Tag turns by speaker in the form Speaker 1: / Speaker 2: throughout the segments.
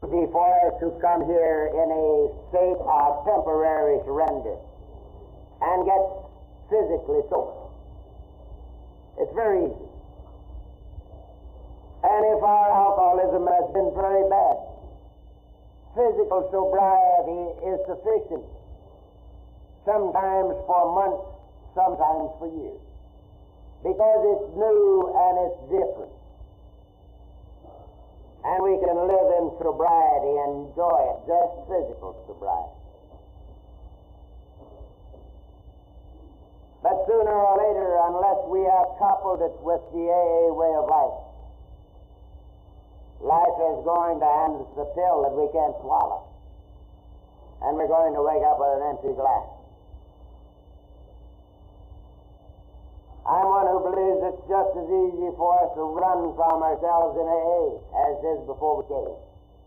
Speaker 1: easy for us to come here in a state of temporary surrender and get physically sober. It's very easy. And if our alcoholism has been very bad, physical sobriety is sufficient, sometimes for months, sometimes for years, because it's new and it's different. And we can live in sobriety and enjoy it, just physical sobriety. But sooner or later, unless we have coupled it with the AA way of life, life is going to hand us a pill that we can't swallow. And we're going to wake up with an empty glass. I'm one who believes it's just as easy for us to run from ourselves in AA as it is before we came.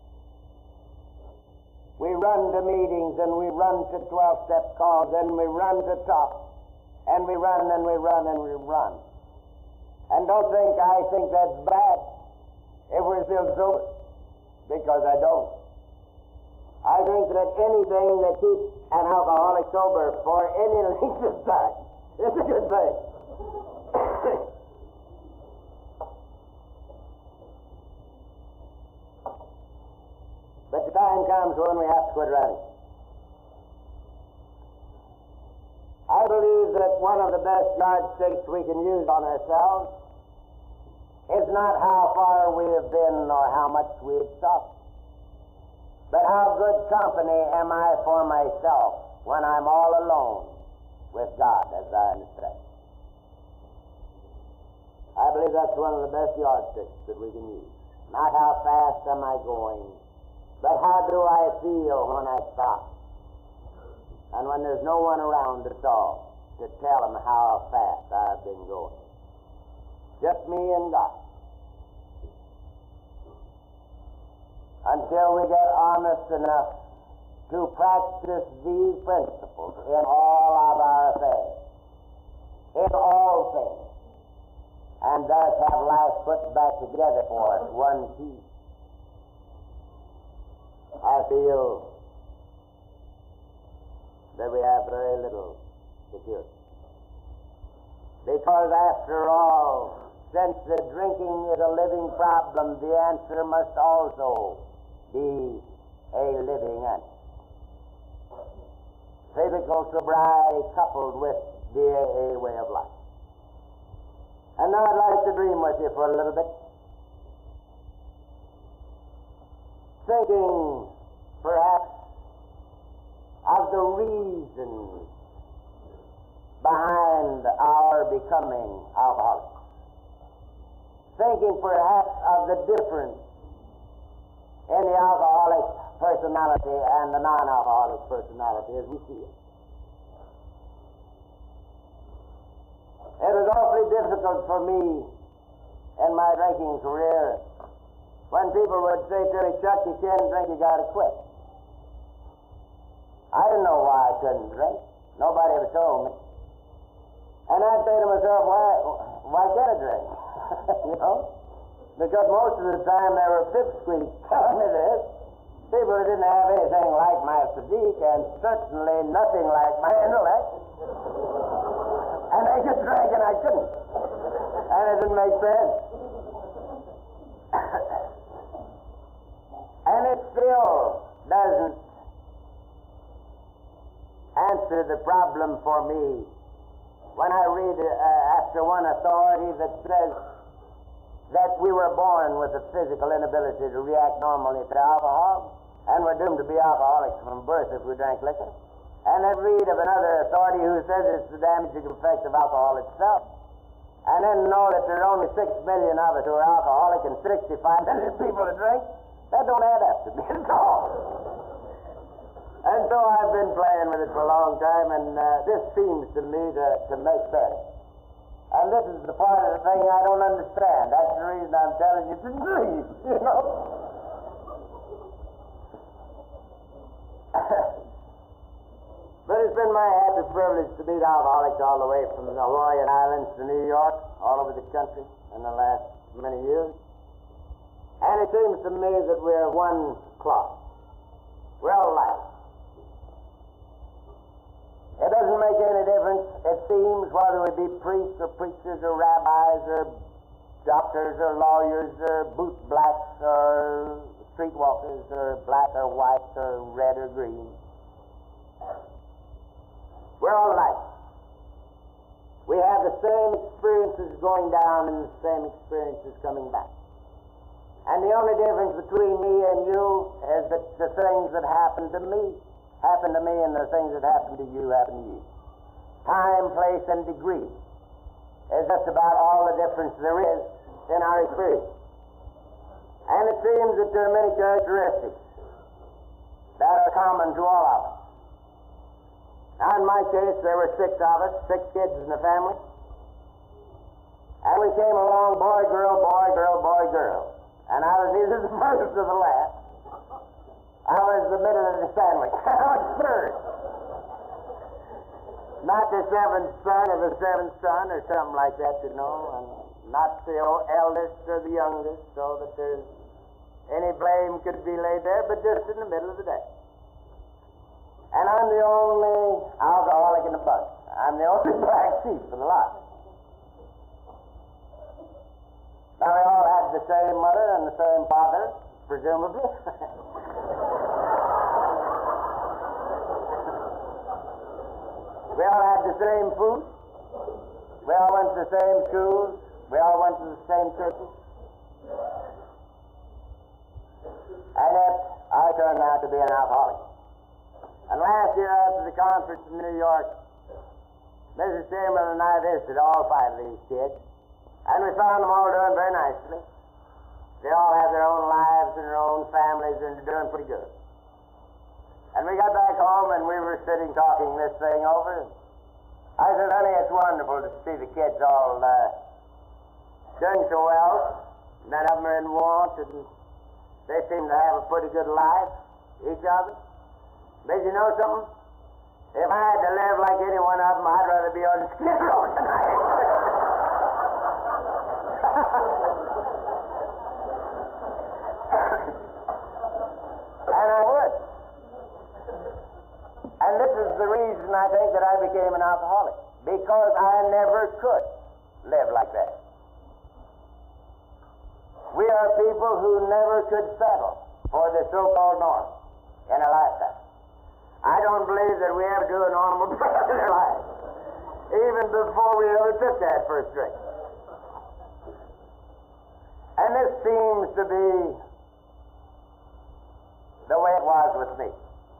Speaker 1: We run to meetings and we run to 12-step calls and we run to talk. And we run and we run and we run. And don't think I think that's bad if we're still sober, because I don't. I think that anything that keeps an alcoholic sober for any length of time is a good thing. But the time comes when we have to quit running. I believe that one of the best yardsticks we can use on ourselves is not how far we have been or how much we have suffered, but how good company am I for myself when I'm all alone with God, as I understand. I believe that's one of the best yardsticks that we can use. Not how fast am I going, but how do I feel when I stop, and when there's no one around at all to tell them how fast I've been going. Just me and God. Until we get honest enough to practice these principles in all of our affairs, in all things, and thus have life put back together for us, one piece. I feel that we have very little security. Because after all, since the drinking is a living problem, the answer must also be a living answer. Physical sobriety coupled with the AA way of life. And now I'd like to dream with you for a little bit, thinking perhaps of the reasons behind our becoming alcoholics. Thinking perhaps of the difference in the alcoholic personality and the non-alcoholic personality as we see it. It was awfully difficult for me in my drinking career when people would say to me, "Chuck, you can't drink, you got to quit." I didn't know why I couldn't drink. Nobody ever told me. And I'd say to myself, why can't I drink? You know? Because most of the time they were pipsqueaks telling me this. People who didn't have anything like my physique and certainly nothing like my intellect. And they could drink and I couldn't. And it didn't make sense. And it still doesn't answer the problem for me when I read after one authority that says that we were born with a physical inability to react normally to alcohol, and we're doomed to be alcoholics from birth if we drank liquor. And then read of another authority who says it's the damaging effect of alcohol itself. And then know that there are only 6 million of us who are alcoholic and 65 million people who drink. That don't add up to me at all. And so I've been playing with it for a long time, and this seems to me to make sense. And this is the part of the thing I don't understand. That's the reason I'm telling you to dream, you know. But it's been my happy privilege to meet alcoholics all the way from the Hawaiian Islands to New York, all over the country in the last many years. And it seems to me that we're one cloth. We're all alike. It doesn't make any difference, it seems, whether we be priests or preachers or rabbis or doctors or lawyers or boot blacks or streetwalkers or black or white or red or green. We're all alike. We have the same experiences going down and the same experiences coming back. And the only difference between me and you is that the things that happen to me, and the things that happen to you happen to you. Time, place, and degree is just about all the difference there is in our experience. And it seems that there are many characteristics that are common to all of us. Now, in my case, there were 6 of us, 6 kids in the family. And we came along, boy, girl, boy, girl, boy, girl. And I was either the first or the last. I was the middle of the sandwich. I was third. Not the 7th son or the 7th son or something like that, you know, and not the eldest or the youngest, so that there's any blame could be laid there, but just in the middle of the day. And I'm the only alcoholic in the bunch. I'm the only black sheep of the lot. Now, we all had the same mother and the same father, presumably. We all had the same food. We all went to the same schools. We all went to the same churches. And yet, I turned out to be an alcoholic. And last year, after the conference in New York, Mrs. Chamberlain and I visited all 5 of these kids, and we found them all doing very nicely. They all have their own lives and their own families, and they're doing pretty good. And we got back home, and we were sitting talking this thing over. I said, honey, it's wonderful to see the kids all doing so well. None of them are in want, and they seem to have a pretty good life, each of them. But you know something? If I had to live like any one of them, I'd rather be on Skid Row tonight. And I would. And this is the reason I think that I became an alcoholic. Because I never could live like that. We are people who never could settle for the so-called norm in our lifetime. I don't believe that we ever do a normal prayer in our life, even before we ever took that first drink. And this seems to be the way it was with me.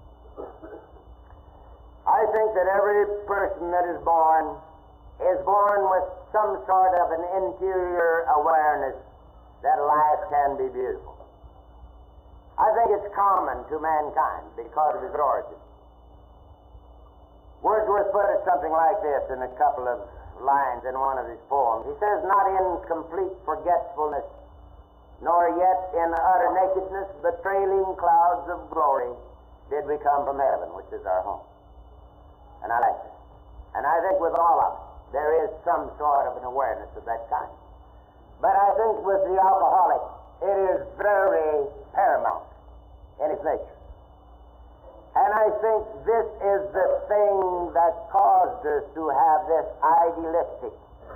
Speaker 1: I think that every person that is born with some sort of an interior awareness that life can be beautiful. I think it's common to mankind because of his origin. Wordsworth put it something like this in a couple of lines in one of his poems. He says, not in complete forgetfulness, nor yet in utter nakedness, but trailing clouds of glory did we come from heaven, which is our home. And I like that. And I think with all of us, there is some sort of an awareness of that kind. But I think with the alcoholic, it is very paramount in its nature. And I think this is the thing that caused us to have this idealistic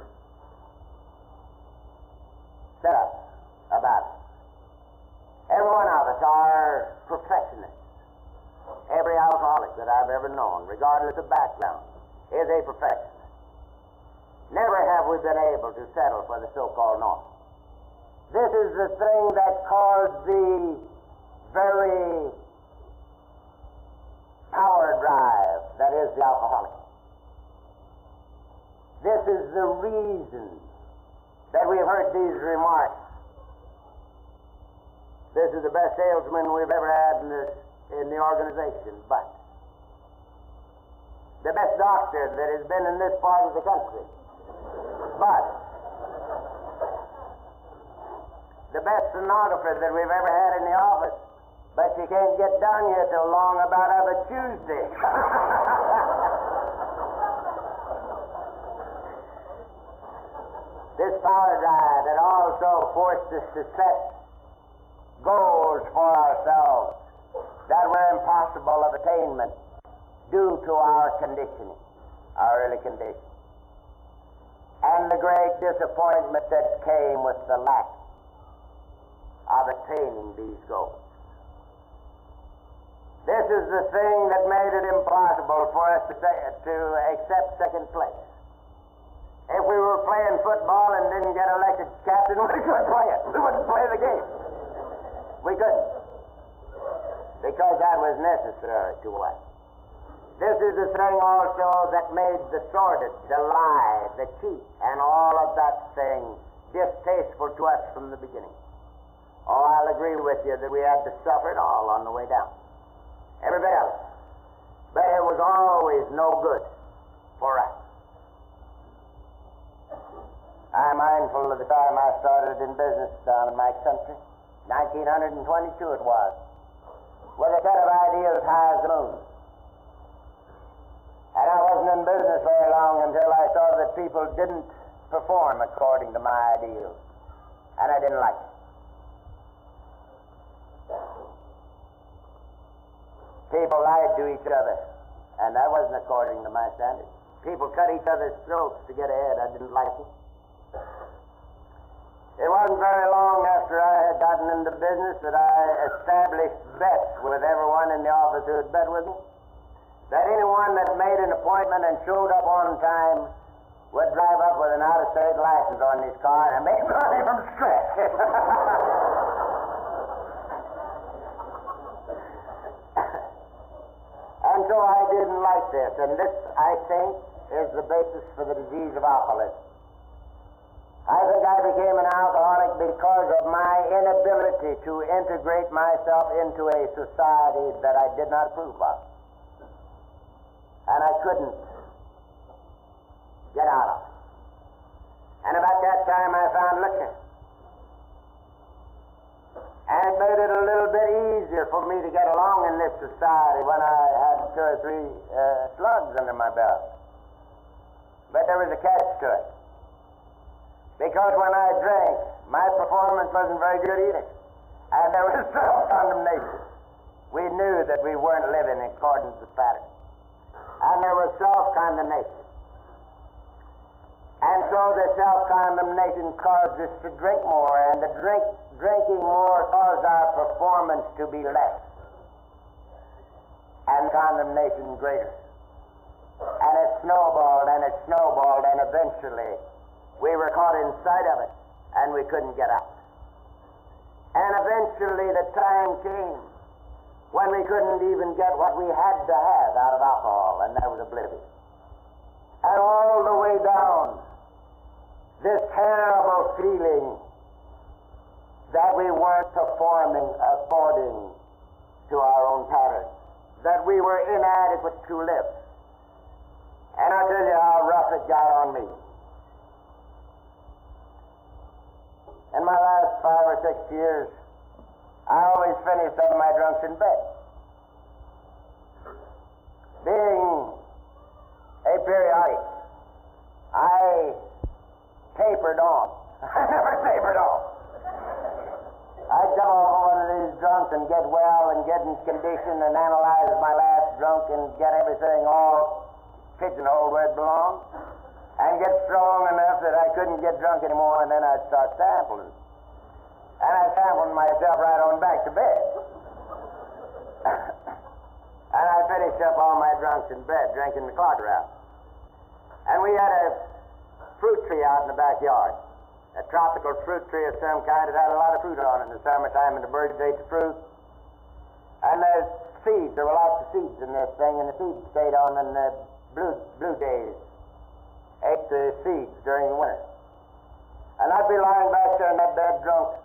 Speaker 1: setup about it. Every one of us are perfectionists. Every alcoholic that I've ever known, regardless of background, is a perfectionist. Never have we been able to settle for the so-called norm. This is the thing that caused the very power drive that is the alcoholic. This is the reason that we've heard these remarks. This is the best salesman we've ever had in the organization, but the best doctor that has been in this part of the country, but the best stenographer that we've ever had in the office, but she can't get down here till long about other Tuesday. This power drive that also forced us to set goals for ourselves that were impossible of attainment due to our conditioning, our early condition, and the great disappointment that came with the lack of attaining these goals. This is the thing that made it impossible for us to accept second place. If we were playing football and didn't get elected captain, we couldn't play it. We wouldn't play the game. We couldn't. Because that was necessary to us. This is the thing also that made the sordid, the lie, the cheat, and all of that thing distasteful to us from the beginning. Oh, I'll agree with you that we had to suffer it all on the way down. Every bit of it. But it was always no good for us. I'm mindful of the time I started in business down in my country. 1922 it was. With a set of ideals high as the moon. And I wasn't in business very long until I saw that people didn't perform according to my ideals. And I didn't like it. People lied to each other, and that wasn't according to my standards. People cut each other's throats to get ahead. I didn't like it. It wasn't very long after I had gotten into business that I established bets with everyone in the office who had bet with me, that anyone that made an appointment and showed up on time would drive up with an out-of-state license on his car and make money from scratch. And so I didn't like this, and this, I think, is the basis for the disease of alcoholism. I think I became an alcoholic because of my inability to integrate myself into a society that I did not approve of. And I couldn't get out of it. And about that time I found liquor. And it made it a little bit easier for me to get along in this society when I had 2 or 3 slugs under my belt. But there was a catch to it. Because when I drank, my performance wasn't very good either. And there was self-condemnation. We knew that we weren't living in accordance with pattern. And there was self-condemnation. And so the self-condemnation caused us to drink more, and the drinking more caused our performance to be less, and condemnation greater. And it snowballed, and eventually we were caught inside of it, and we couldn't get out. And eventually the time came when we couldn't even get what we had to have out of alcohol, and that was oblivion. And all the way down, this terrible feeling that we weren't performing according to our own pattern, that we were inadequate to live. And I'll tell you how rough it got on me. In my last 5 or 6 years, I always finished up my drunks in bed. Being a periodic, I tapered off. I never tapered off. I'd come off one of these drunks and get well and get in condition and analyze my last drunk and get everything all pigeonholed where it belonged, and get strong enough that I couldn't get drunk anymore, and then I'd start sampling. And I'd sample myself right on back to bed. And I'd finish up all my drunks in bed, drinking the clock around. And we had a fruit tree out in the backyard, a tropical fruit tree of some kind that had a lot of fruit on it in the summertime, and the birds ate the fruit. And there's seeds, there were lots of seeds in this thing, and the seeds stayed on, and the blue jays ate the seeds during the winter. And I'd be lying back there in that bed drunk,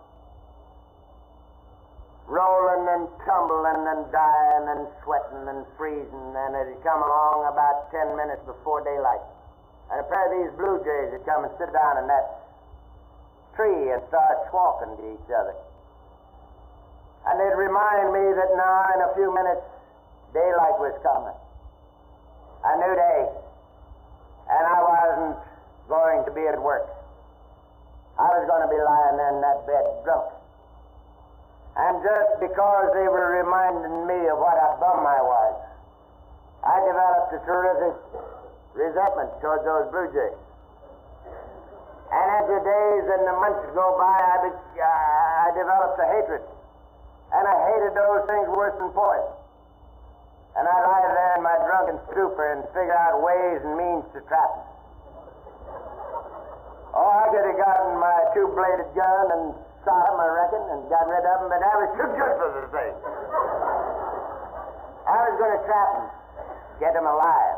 Speaker 1: rolling and tumbling and dying and sweating and freezing, and it had come along about 10 minutes before daylight. And a pair of these blue jays would come and sit down in that tree and start squawking to each other. And they'd remind me that now in a few minutes daylight was coming. A new day. And I wasn't going to be at work. I was going to be lying in that bed drunk. And just because they were reminding me of what a bum I was, I developed a terrific resentment toward those Blue Jays. And as the days and the months go by, I developed a hatred. And I hated those things worse than poison. And I'd lie there in my drunken stupor and figure out ways and means to trap them. Oh, I could have gotten my two-bladed gun and shot them, I reckon, and got rid of them, but I was too good for the thing. I was going to trap them, get them alive.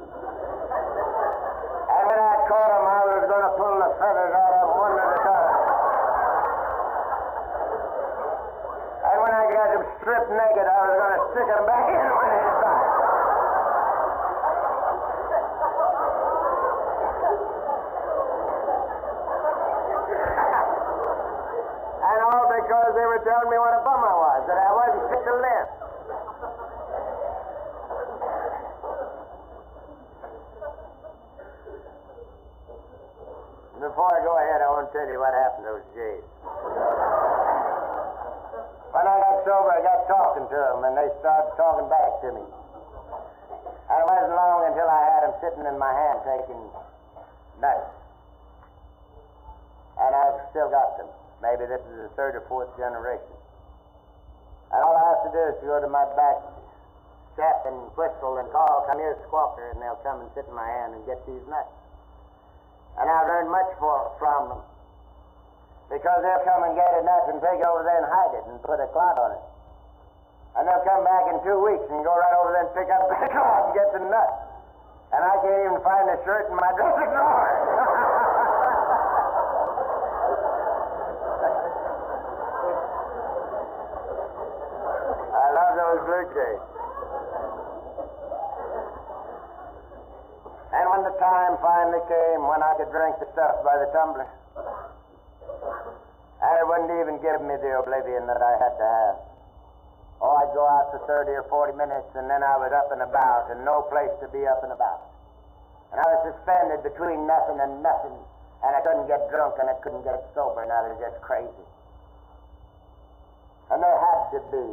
Speaker 1: And when I caught them, I was going to pull the feathers out of them one at a time. And when I got them stripped naked, I was going to stick them back in one at a time. And all because they were telling me what a bum I was, that I wasn't fit to live. Before I go ahead, I want to tell you what happened to those Jays. When I got sober, I got talking to them, and they started talking back to me. And it wasn't long until I had them sitting in my hand taking nuts. And I've still got them. Maybe this is the third or fourth generation. And all I have to do is to go to my back step and whistle and call, "Come here, Squawker," and they'll come and sit in my hand and get these nuts. And I've learned much from them. Because they'll come and get a nut and take it over there and hide it and put a cloth on it. And they'll come back in 2 weeks and go right over there and pick up the cloth and get the nut. And I can't even find the shirt in my dressing drawer. I love those Blue Jays. And when the time finally came when I could drink the stuff by the tumbler, and it wouldn't even give me the oblivion that I had to have. Oh, I'd go out for 30 or 40 minutes, and then I was up and about, and no place to be up and about. And I was suspended between nothing and nothing, and I couldn't get drunk, and I couldn't get sober, and I was just crazy. And there had to be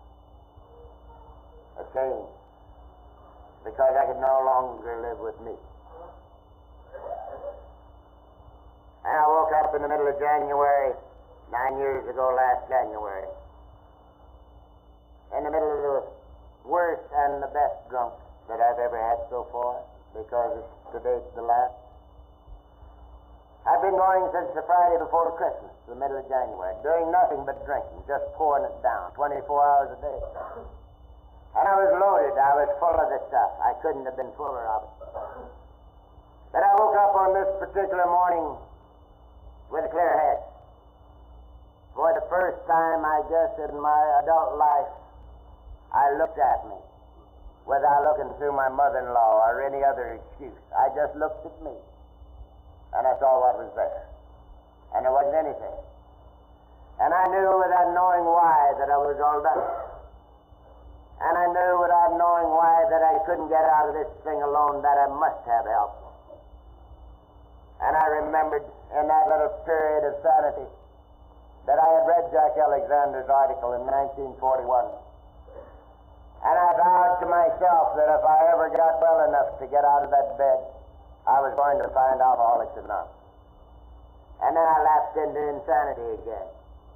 Speaker 1: a change, because I could no longer live with me. And I woke up in the middle of January, 9 years ago, last January, in the middle of the worst and the best drunk that I've ever had so far, because today's the last. I've been going since the Friday before Christmas, the middle of January, doing nothing but drinking, just pouring it down, 24 hours a day. And I was loaded. I was full of the stuff. I couldn't have been fuller of it. But I woke up on this particular morning with a clear head. For the first time, I guess, in my adult life, I looked at me without looking through my mother-in-law or any other excuse. I just looked at me, and I saw what was there. And there wasn't anything. And I knew without knowing why that I was all done. And I knew without knowing why that I couldn't get out of this thing alone, that I must have help. And I remembered in that little period of sanity that I had read Jack Alexander's article in 1941. And I vowed to myself that if I ever got well enough to get out of that bed, I was going to find Alcoholics Anonymous. And then I lapsed into insanity again.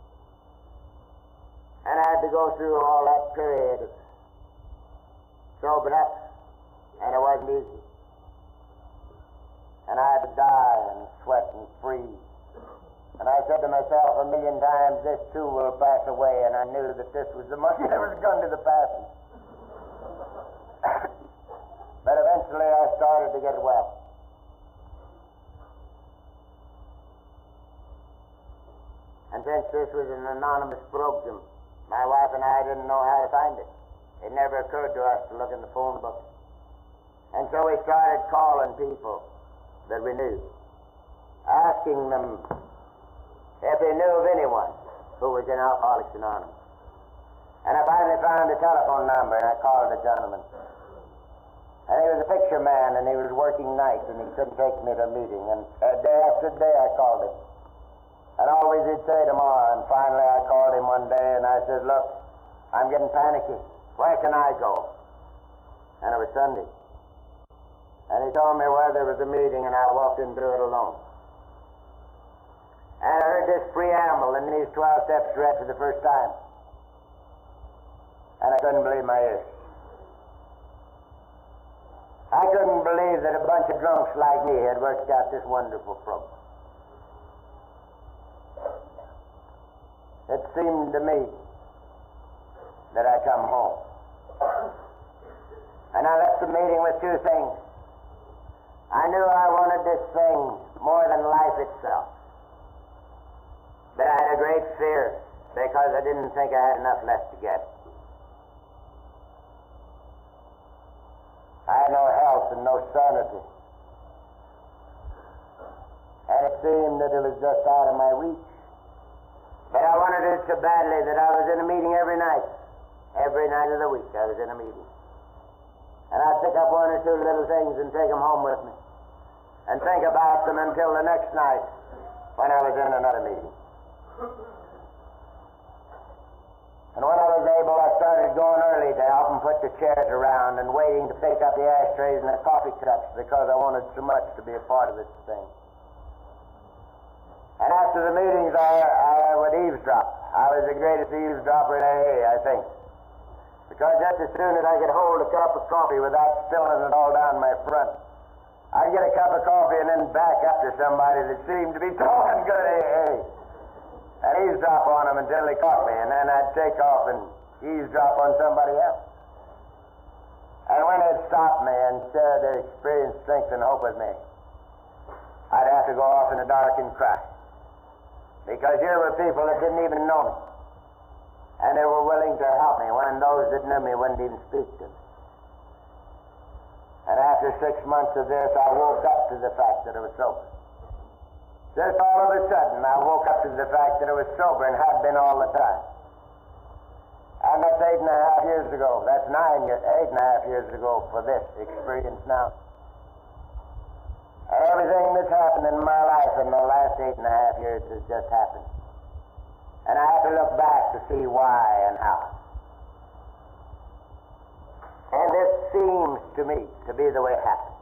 Speaker 1: And I had to go through all that period of sobering up, and it wasn't easy. And I had to die and sweat and freeze. And I said to myself 1,000,000 times, this too will pass away, and I knew that this was the money that was going to the passing. But eventually I started to get well. And since this was an anonymous program, my wife and I didn't know how to find it. It never occurred to us to look in the phone book. And so we started calling people that we knew, asking them if they knew of anyone who was in Alcoholics Anonymous. And I finally found a telephone number, and I called the gentleman. And he was a picture man, and he was working nights, and he couldn't take me to a meeting. And day after day I called him. And always he'd say tomorrow, and finally I called him one day, and I said, says, look, I'm getting panicky. Where can I go? And it was Sunday. And he told me where there was a meeting, and I walked into it alone. And I heard this preamble in these 12 steps read for the first time. And I couldn't believe my ears. I couldn't believe that a bunch of drunks like me had worked out this wonderful program. It seemed to me that I'd come home. And I left the meeting with two things. I knew I wanted this thing more than life itself. But I had a great fear because I didn't think I had enough left to get. I had no health and no sanity. And it seemed that it was just out of my reach. But I wanted it so badly that I was in a meeting every night. Every night of the week I was in a meeting. And I'd pick up one or two little things and take them home with me. And think about them until the next night when I was in another meeting. And when I was able, I started going early to help them put the chairs around and waiting to pick up the ashtrays and the coffee cups because I wanted so much to be a part of this thing. And after the meetings, I would eavesdrop. I was the greatest eavesdropper in AA, I think. Because just as soon as I could hold a cup of coffee without spilling it all down my front, I'd get a cup of coffee and then back up to somebody that seemed to be talking good AA. And eavesdrop on them until they caught me, and then I'd take off and eavesdrop on somebody else. And when they'd stop me and share their experience, strength, and hope with me, I'd have to go off in the dark and cry. Because here were people that didn't even know me. And they were willing to help me when those that knew me wouldn't even speak to me. And after 6 months of this, I woke up to the fact that I was sober. Just all of a sudden, I woke up to the fact that I was sober and had been all the time. And that's 8.5 years ago. That's 8.5 years ago for this experience now. And everything that's happened in my life in the last 8.5 years has just happened. And I have to look back to see why and how. And this seems to me to be the way it happened.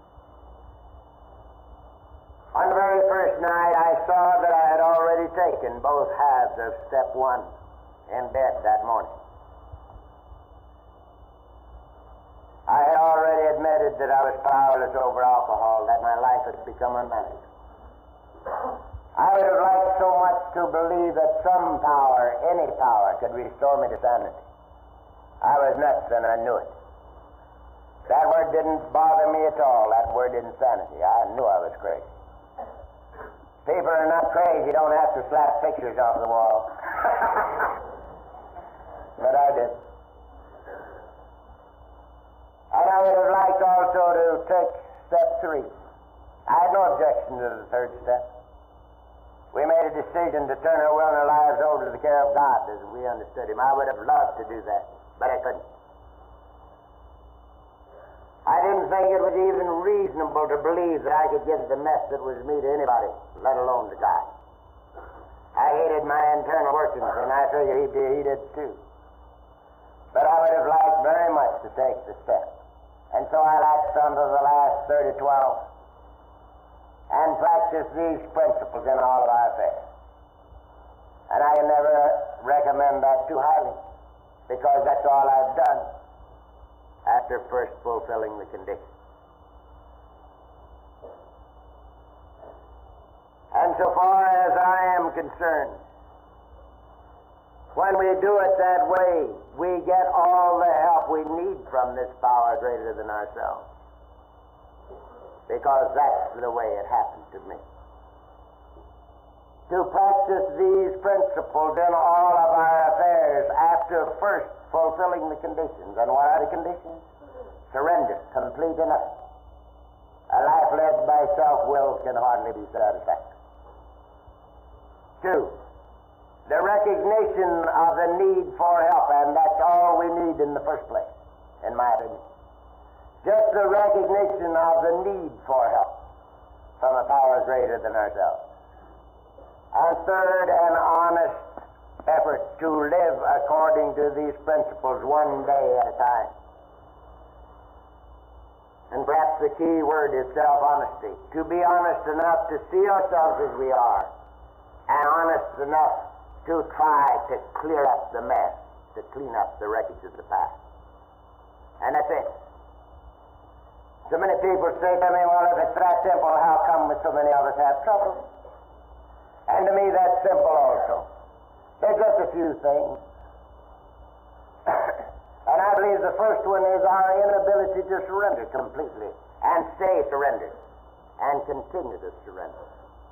Speaker 1: On the very first night, I saw that I had already taken both halves of step 1 in bed that morning. I had already admitted that I was powerless over alcohol, that my life had become unmanageable. I would have liked so much to believe that some power, any power, could restore me to sanity. I was nuts and I knew it. That word didn't bother me at all, that word insanity. I knew I was crazy. People are not crazy, you don't have to slap pictures off the wall. But I did. And I would have liked also to take step 3. I had no objection to the third step. We made a decision to turn our will and our lives over to the care of God as we understood Him. I would have loved to do that, but I couldn't. I didn't think it was even reasonable to believe that I could give the mess that was me to anybody, let alone to God. I hated my internal workings, and I figured he did too. But I would have liked very much to take the step. And so I latched onto the last 30-12 and practiced these principles in all of our affairs. And I can never recommend that too highly, because that's all I've done after first fulfilling the conditions. And so far as I am concerned, when we do it that way, we get all the help we need from this power greater than ourselves. Because that's the way it happened to me. To practice these principles in all of our affairs after first fulfilling the conditions. And what are the conditions? Surrender, complete enough. A life led by self-will can hardly be satisfactory. 2, the recognition of the need for help, and that's all we need in the first place, in my opinion. Just the recognition of the need for help from a power greater than ourselves. And 3rd, an honest effort to live according to these principles one day at a time. And perhaps the key word is self-honesty. To be honest enough to see ourselves as we are, and honest enough to try to clear up the mess, to clean up the wreckage of the past. And that's it. So many people say to me, well, if it's that simple, how come so many of us have trouble? And to me, that's simple also. There's just a few things. And I believe the first one is our inability to surrender completely and stay surrendered and continue to surrender.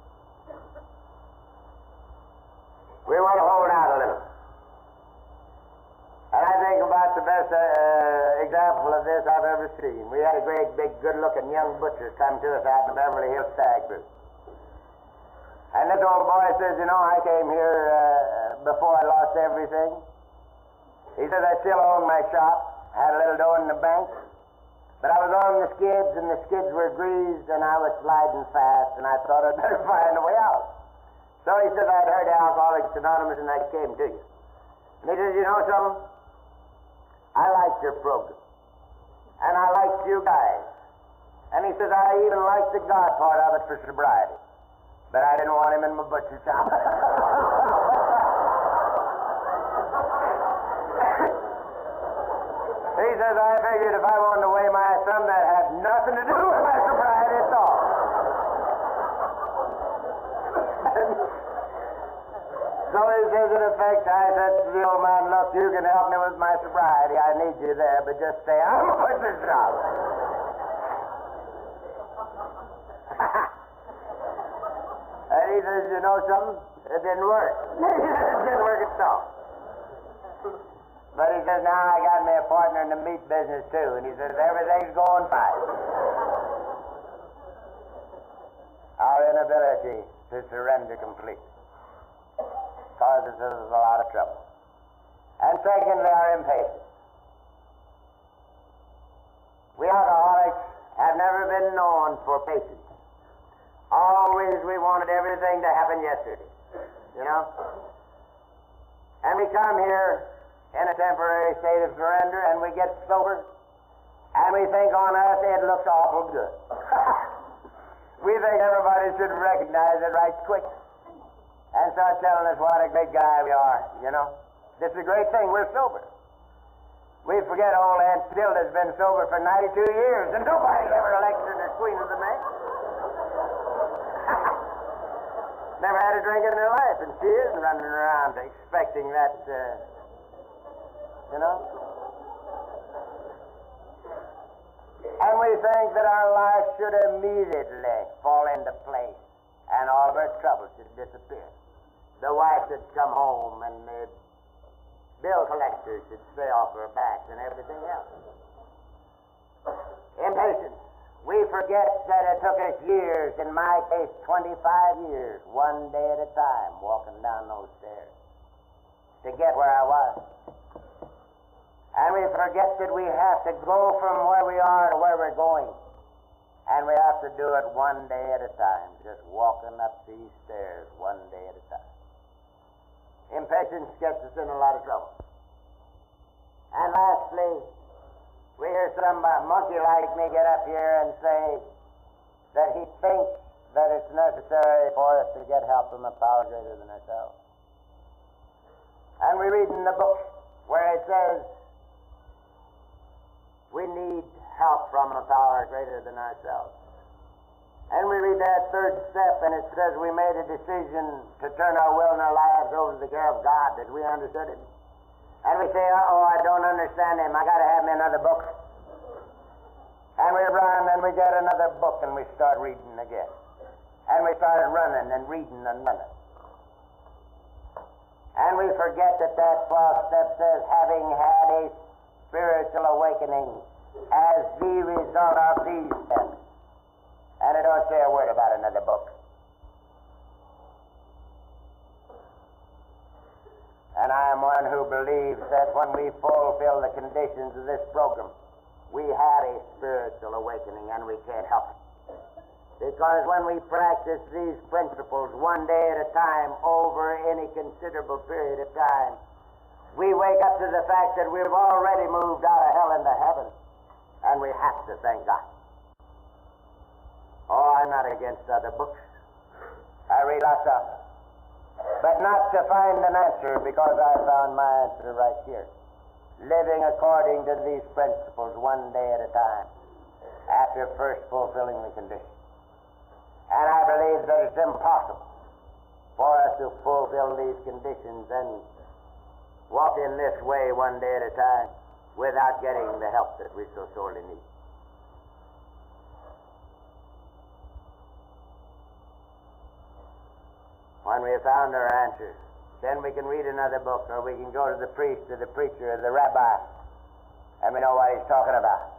Speaker 1: We want to hold out a little. And I think about the best example of this I've ever seen. We had a great, big, good-looking young butcher come to us out in the Beverly Hills Stag Group. And this old boy says, you know, I came here before I lost everything. He says, I still own my shop, had a little dough in the bank, but I was on the skids, and the skids were greased, and I was sliding fast, and I thought I'd better find a way out. So he says, I'd heard of Alcoholics Anonymous, and I came to you. And he says, you know something? I liked your program, and I liked you guys. And he says, I even liked the God part of it for sobriety, but I didn't want him in my butcher shop. He says, I figured if I wanted to weigh my thumb, that had nothing to do with my sobriety at all. So he says, in effect, I said to the old man, look, you can help me with my sobriety. I need you there, but just stay out of my butcher shop. And he says, you know something? It didn't work. It didn't work at all. But he says, now I got me a partner in the meat business too. And he says, everything's going fine. Our inability to surrender completely causes us a lot of trouble. And secondly, our impatience. We alcoholics have never been known for patience. Always we wanted everything to happen yesterday, you know? And we come here in a temporary state of surrender, and we get sober, and we think on us it looks awful good. We think everybody should recognize it right quick and start telling us what a great guy we are, you know. This is a great thing, we're sober. We forget old Aunt Tilda's been sober for 92 years, and nobody's ever elected her Queen of the May. Never had a drink in her life, and she is running around expecting that, you know. And we think that our life should immediately fall into place, and all of our troubles should disappear. The wife should come home, and the bill collector should stay off her back, and everything else. Impatience. We forget that it took us years, in my case 25 years, one day at a time, walking down those stairs to get where I was. And we forget that we have to go from where we are to where we're going. And we have to do it one day at a time, just walking up these stairs one day at a time. Impatience gets us in a lot of trouble. And lastly, we hear some monkey like me get up here and say that he thinks that it's necessary for us to get help from a power greater than ourselves. And we read in the book where it says we need help from a power greater than ourselves. And we read that third step, and it says we made a decision to turn our will and our lives over to the care of God, that we understood it. And we say, I don't understand him. I got to have me another book. And we run and we get another book and we start reading again. And we started running and reading and running. And we forget that 12th step says, having had a spiritual awakening as the result of these steps. And it don't say a word about another book. And I am one who believes that when we fulfill the conditions of this program, we had a spiritual awakening, and we can't help it. Because when we practice these principles one day at a time over any considerable period of time, we wake up to the fact that we've already moved out of hell into heaven, and we have to thank God. Oh, I'm not against other books. I read lots of them. But not to find an answer, because I found my answer right here. Living according to these principles one day at a time, after first fulfilling the conditions. And I believe that it's impossible for us to fulfill these conditions and walk in this way one day at a time without getting the help that we so sorely need. When we have found our answers, then we can read another book, or we can go to the priest, or the preacher, or the rabbi, and we know what he's talking about.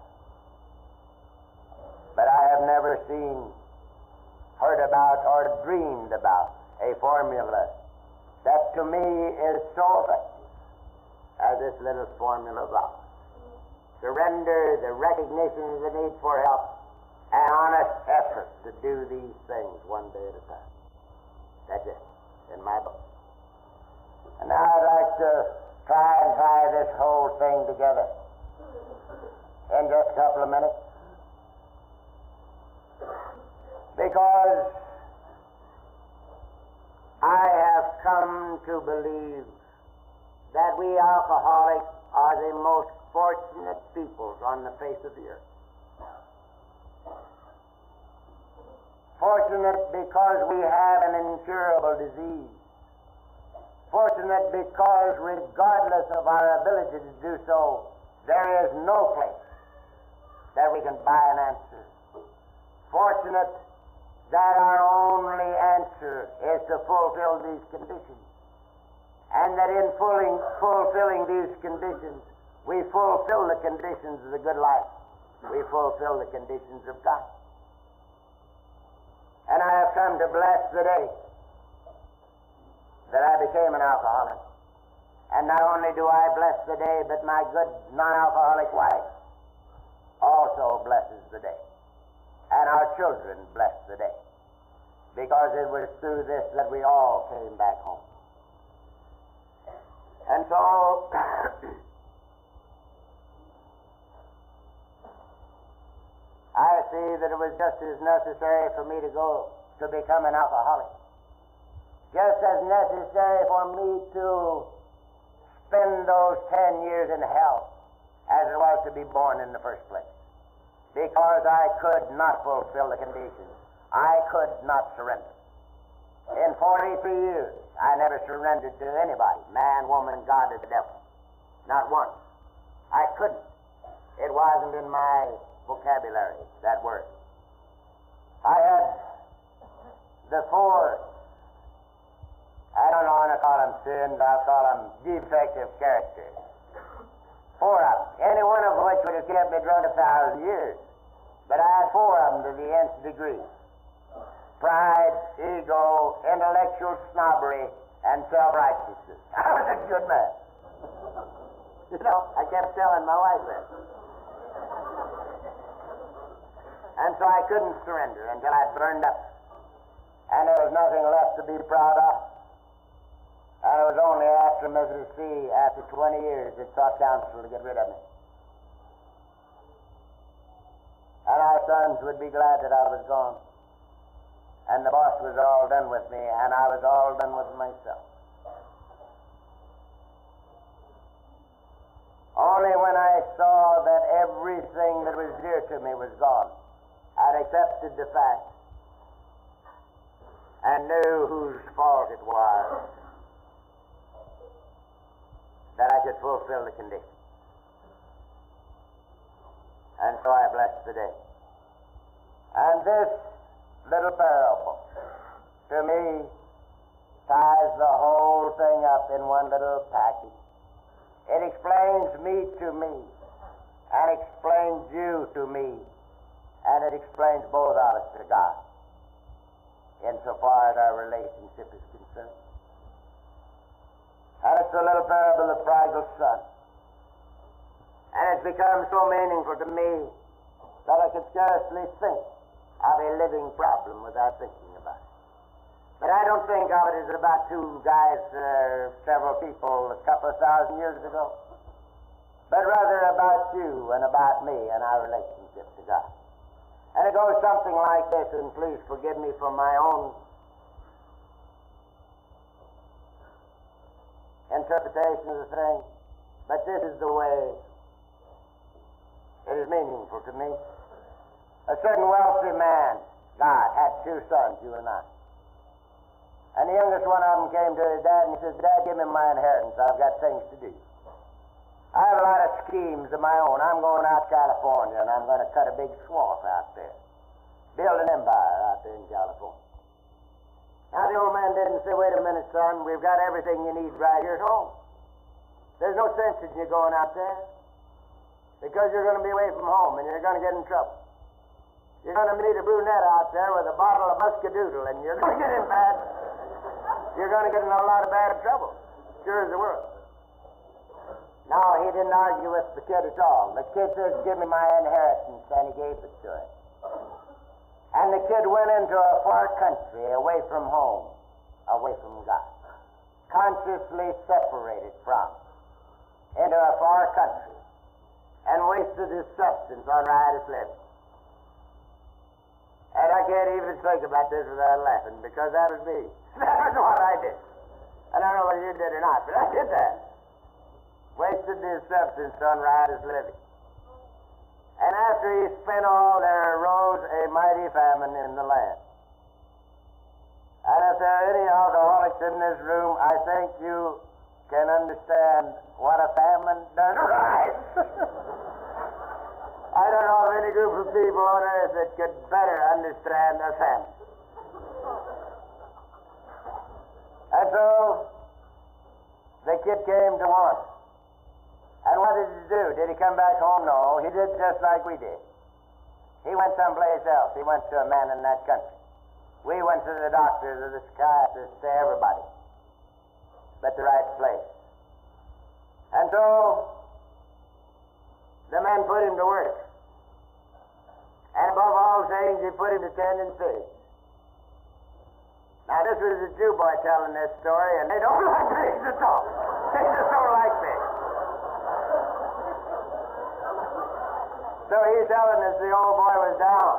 Speaker 1: But I have never seen, heard about, or dreamed about a formula that to me is so effective as this little formula of ours. Surrender, the recognition of the need for help, and honest effort to do these things one day at a time. That's it, in my book. And now I'd like to try and tie this whole thing together in just a couple of minutes. Because I have come to believe that we alcoholics are the most fortunate peoples on the face of the earth. Fortunate because we have an incurable disease. Fortunate because regardless of our ability to do so, there is no place that we can buy an answer. Fortunate that our only answer is to fulfill these conditions. And that in fulfilling these conditions, we fulfill the conditions of the good life. We fulfill the conditions of God. And I have come to bless the day that I became an alcoholic. And not only do I bless the day, but my good non-alcoholic wife also blesses the day. And our children bless the day. Because it was through this that we all came back home. And so, I see that it was just as necessary for me to go to become an alcoholic. Just as necessary for me to spend those 10 years in hell as it was to be born in the first place. Because I could not fulfill the conditions. I could not surrender. In 43 years, I never surrendered to anybody, man, woman, God, or the devil. Not once. I couldn't. It wasn't in my vocabulary, that word. I had the four, I don't want to call them sins, I'll call them defective characters. Four of them, any one of which would have kept me drunk 1,000 years. But I had four of them to the nth degree. Pride, ego, intellectual snobbery, and self-righteousness. I was a good man. You know, I kept telling my wife that. And so I couldn't surrender until I burned up. And there was nothing left to be proud of. And it was only after Mrs. C, after 20 years, that sought counsel to get rid of me. And our sons would be glad that I was gone. And the boss was all done with me, and I was all done with myself. Only when I saw that everything that was dear to me was gone, I accepted the fact and knew whose fault it was that I could fulfill the condition. And so I blessed the day. And this little parable, to me, ties the whole thing up in one little package. It explains me to me, and explains you to me, and it explains both of us to God, insofar as our relationship is concerned. And it's the little parable of the prodigal son. And it's become so meaningful to me that I could scarcely think of a living problem without thinking about it. But I don't think of it as about two guys, several people, a couple of thousand years ago, but rather about you and about me and our relationship to God. And it goes something like this, and please forgive me for my own interpretation of the thing, but this is the way it is meaningful to me. A certain wealthy man, God, had two sons, you and I. And the youngest one of them came to his dad and he says, Dad, give me my inheritance. I've got things to do. I have a lot of schemes of my own. I'm going out to California and I'm going to cut a big swath out there. Build an empire out there in California. Now the old man didn't say, wait a minute, son, we've got everything you need right here at home. There's no sense in you going out there because you're going to be away from home and you're going to get in trouble. You're going to meet a brunette out there with a bottle of muscadoodle and you're going to get in bad. You're going to get in a lot of bad trouble. Sure as the world. No, he didn't argue with the kid at all. The kid says, give me my inheritance, and he gave it to him. And the kid went into a far country, away from home, away from God. Consciously separated from, into a far country, and wasted his substance on riotous living. And I can't even think about this without laughing, because that was me. That was what I did. I don't know whether you did or not, but I did that. Wasted his substance on riotous living. And after he spent all, there arose a mighty famine in the land. And if there are any alcoholics in this room, I think you can understand what a famine does arise. I don't know of any group of people on earth that could better understand a famine. And so, the kid came to want. And what did he do? Did he come back home? No. He did just like we did. He went someplace else. He went to a man in that country. We went to the doctors or the psychiatrists, to everybody. But the right place. And so, the man put him to work. And above all things, he put him to tending fish. Now, this was a Jew boy telling this story, and they don't like fish at all. They just don't like fish. So he's telling us the old boy was down.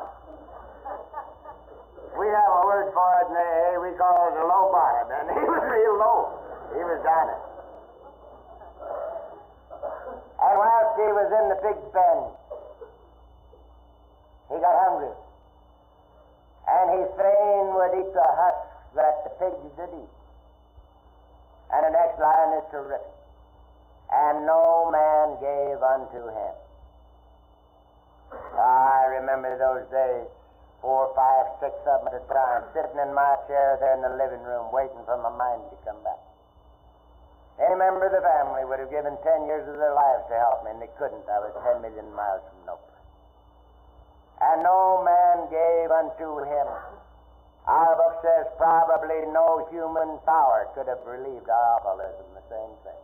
Speaker 1: We have a word for it in AA, we call it a low bottom, and he was real low. He was down it. And whilst he was in the pig pen, he got hungry. And he fain would eat the husk that the pigs did eat. And the next line is terrific. And no man gave unto him. I remember those days, 4, 5, 6 of them at a time, sitting in my chair there in the living room, waiting for my mind to come back. Any member of the family would have given 10 years of their lives to help me, and they couldn't. I was 10 million miles from nowhere. And no man gave unto him. Our book says probably no human power could have relieved our alcoholism, the same thing.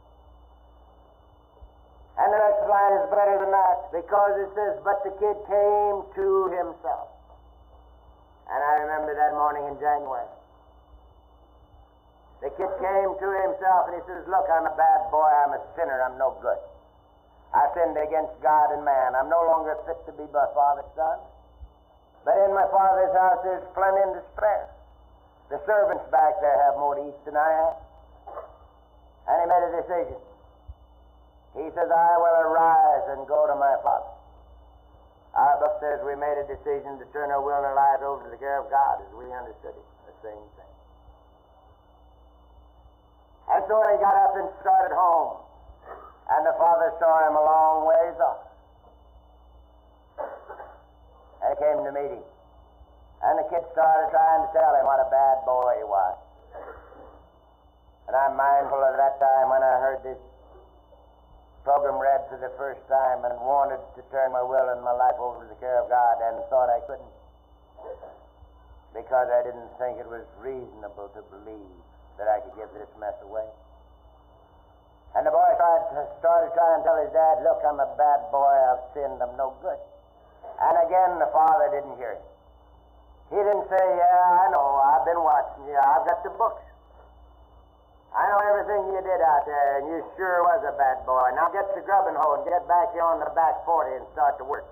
Speaker 1: And the next line is better than that, because it says, but the kid came to himself. And I remember that morning in January. The kid came to himself and he says, look, I'm a bad boy, I'm a sinner, I'm no good. I sinned against God and man. I'm no longer fit to be my father's son. But in my father's house there's plenty and to spare. The servants back there have more to eat than I have. And he made a decision. He says, I will arise and go to my father. Our book says we made a decision to turn our will and our lives over to the care of God as we understood it. The same thing. And so he got up and started home. And the father saw him a long ways off. And he came to meet him. And the kid started trying to tell him what a bad boy he was. And I'm mindful of that time when I heard this program read for the first time and wanted to turn my will and my life over to the care of God and thought I couldn't, because I didn't think it was reasonable to believe that I could give this mess away. And the boy started trying to tell his dad, look, I'm a bad boy, I've sinned, I'm no good. And again the father didn't hear him. He didn't say, yeah, I know, I I've been watching you. I've got the books. I know everything you did out there, and you sure was a bad boy. Now get the grubbing hoe and get back here on the back 40 and start to work.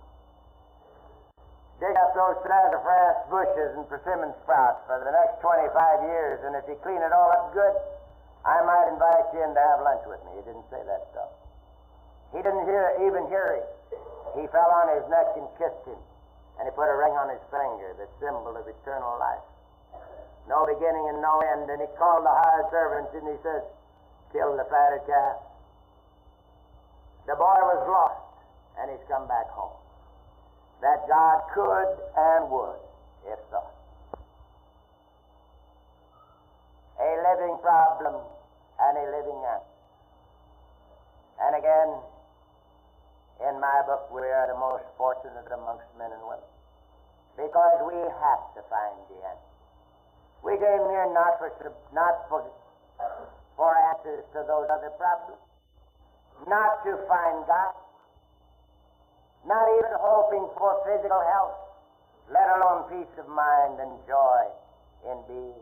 Speaker 1: Dig up those sassafras bushes and persimmon sprouts for the next 25 years, and if you clean it all up good, I might invite you in to have lunch with me. He didn't say that stuff. He didn't even hear it. He fell on his neck and kissed him, and he put a ring on his finger, the symbol of eternal life. No beginning and no end. And he called the hired servants and he says, kill the fatted calf. The boy was lost, and he's come back home. That God could and would, if so. A living problem and a living answer. And again, in my book, we are the most fortunate amongst men and women, because we have to find the answer. We came here not for answers to those other problems, not to find God, not even hoping for physical health, let alone peace of mind and joy in being.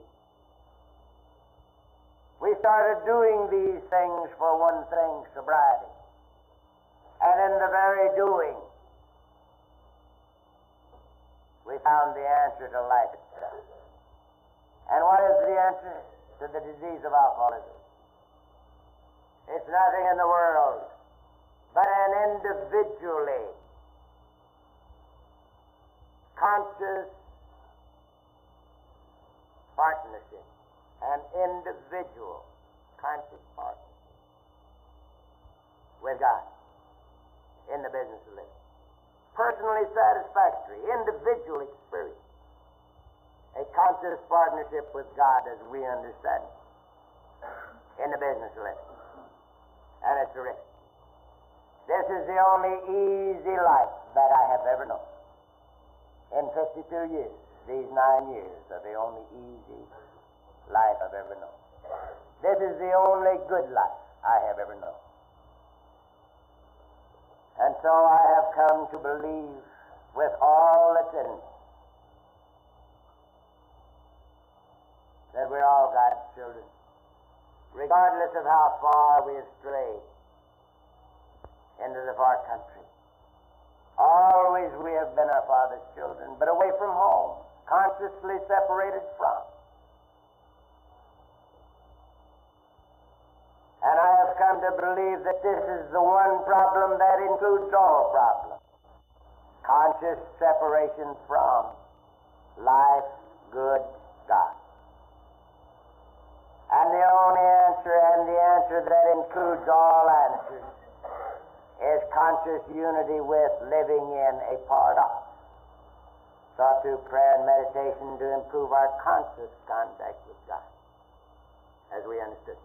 Speaker 1: We started doing these things for one thing, sobriety. And in the very doing, we found the answer to life itself. And what is the answer to the disease of alcoholism? It's nothing in the world but an individually conscious partnership, an individual conscious partnership with God in the business of living. Personally satisfactory, individual experience. A conscious partnership with God as we understand it in the business of living. And it's terrific. This is the only easy life that I have ever known. In 52 years, these 9 years are the only easy life I've ever known. This is the only good life I have ever known. And so I have come to believe with all that's in me that we're all God's children, regardless of how far we have strayed into the far country. Always we have been our Father's children, but away from home, consciously separated from. And I have come to believe that this is the one problem that includes all problems. Conscious separation from life, good, God. And the only answer, and the answer that includes all answers, is conscious unity with, living in, a part of. Sought through prayer and meditation to improve our conscious contact with God, as we understood.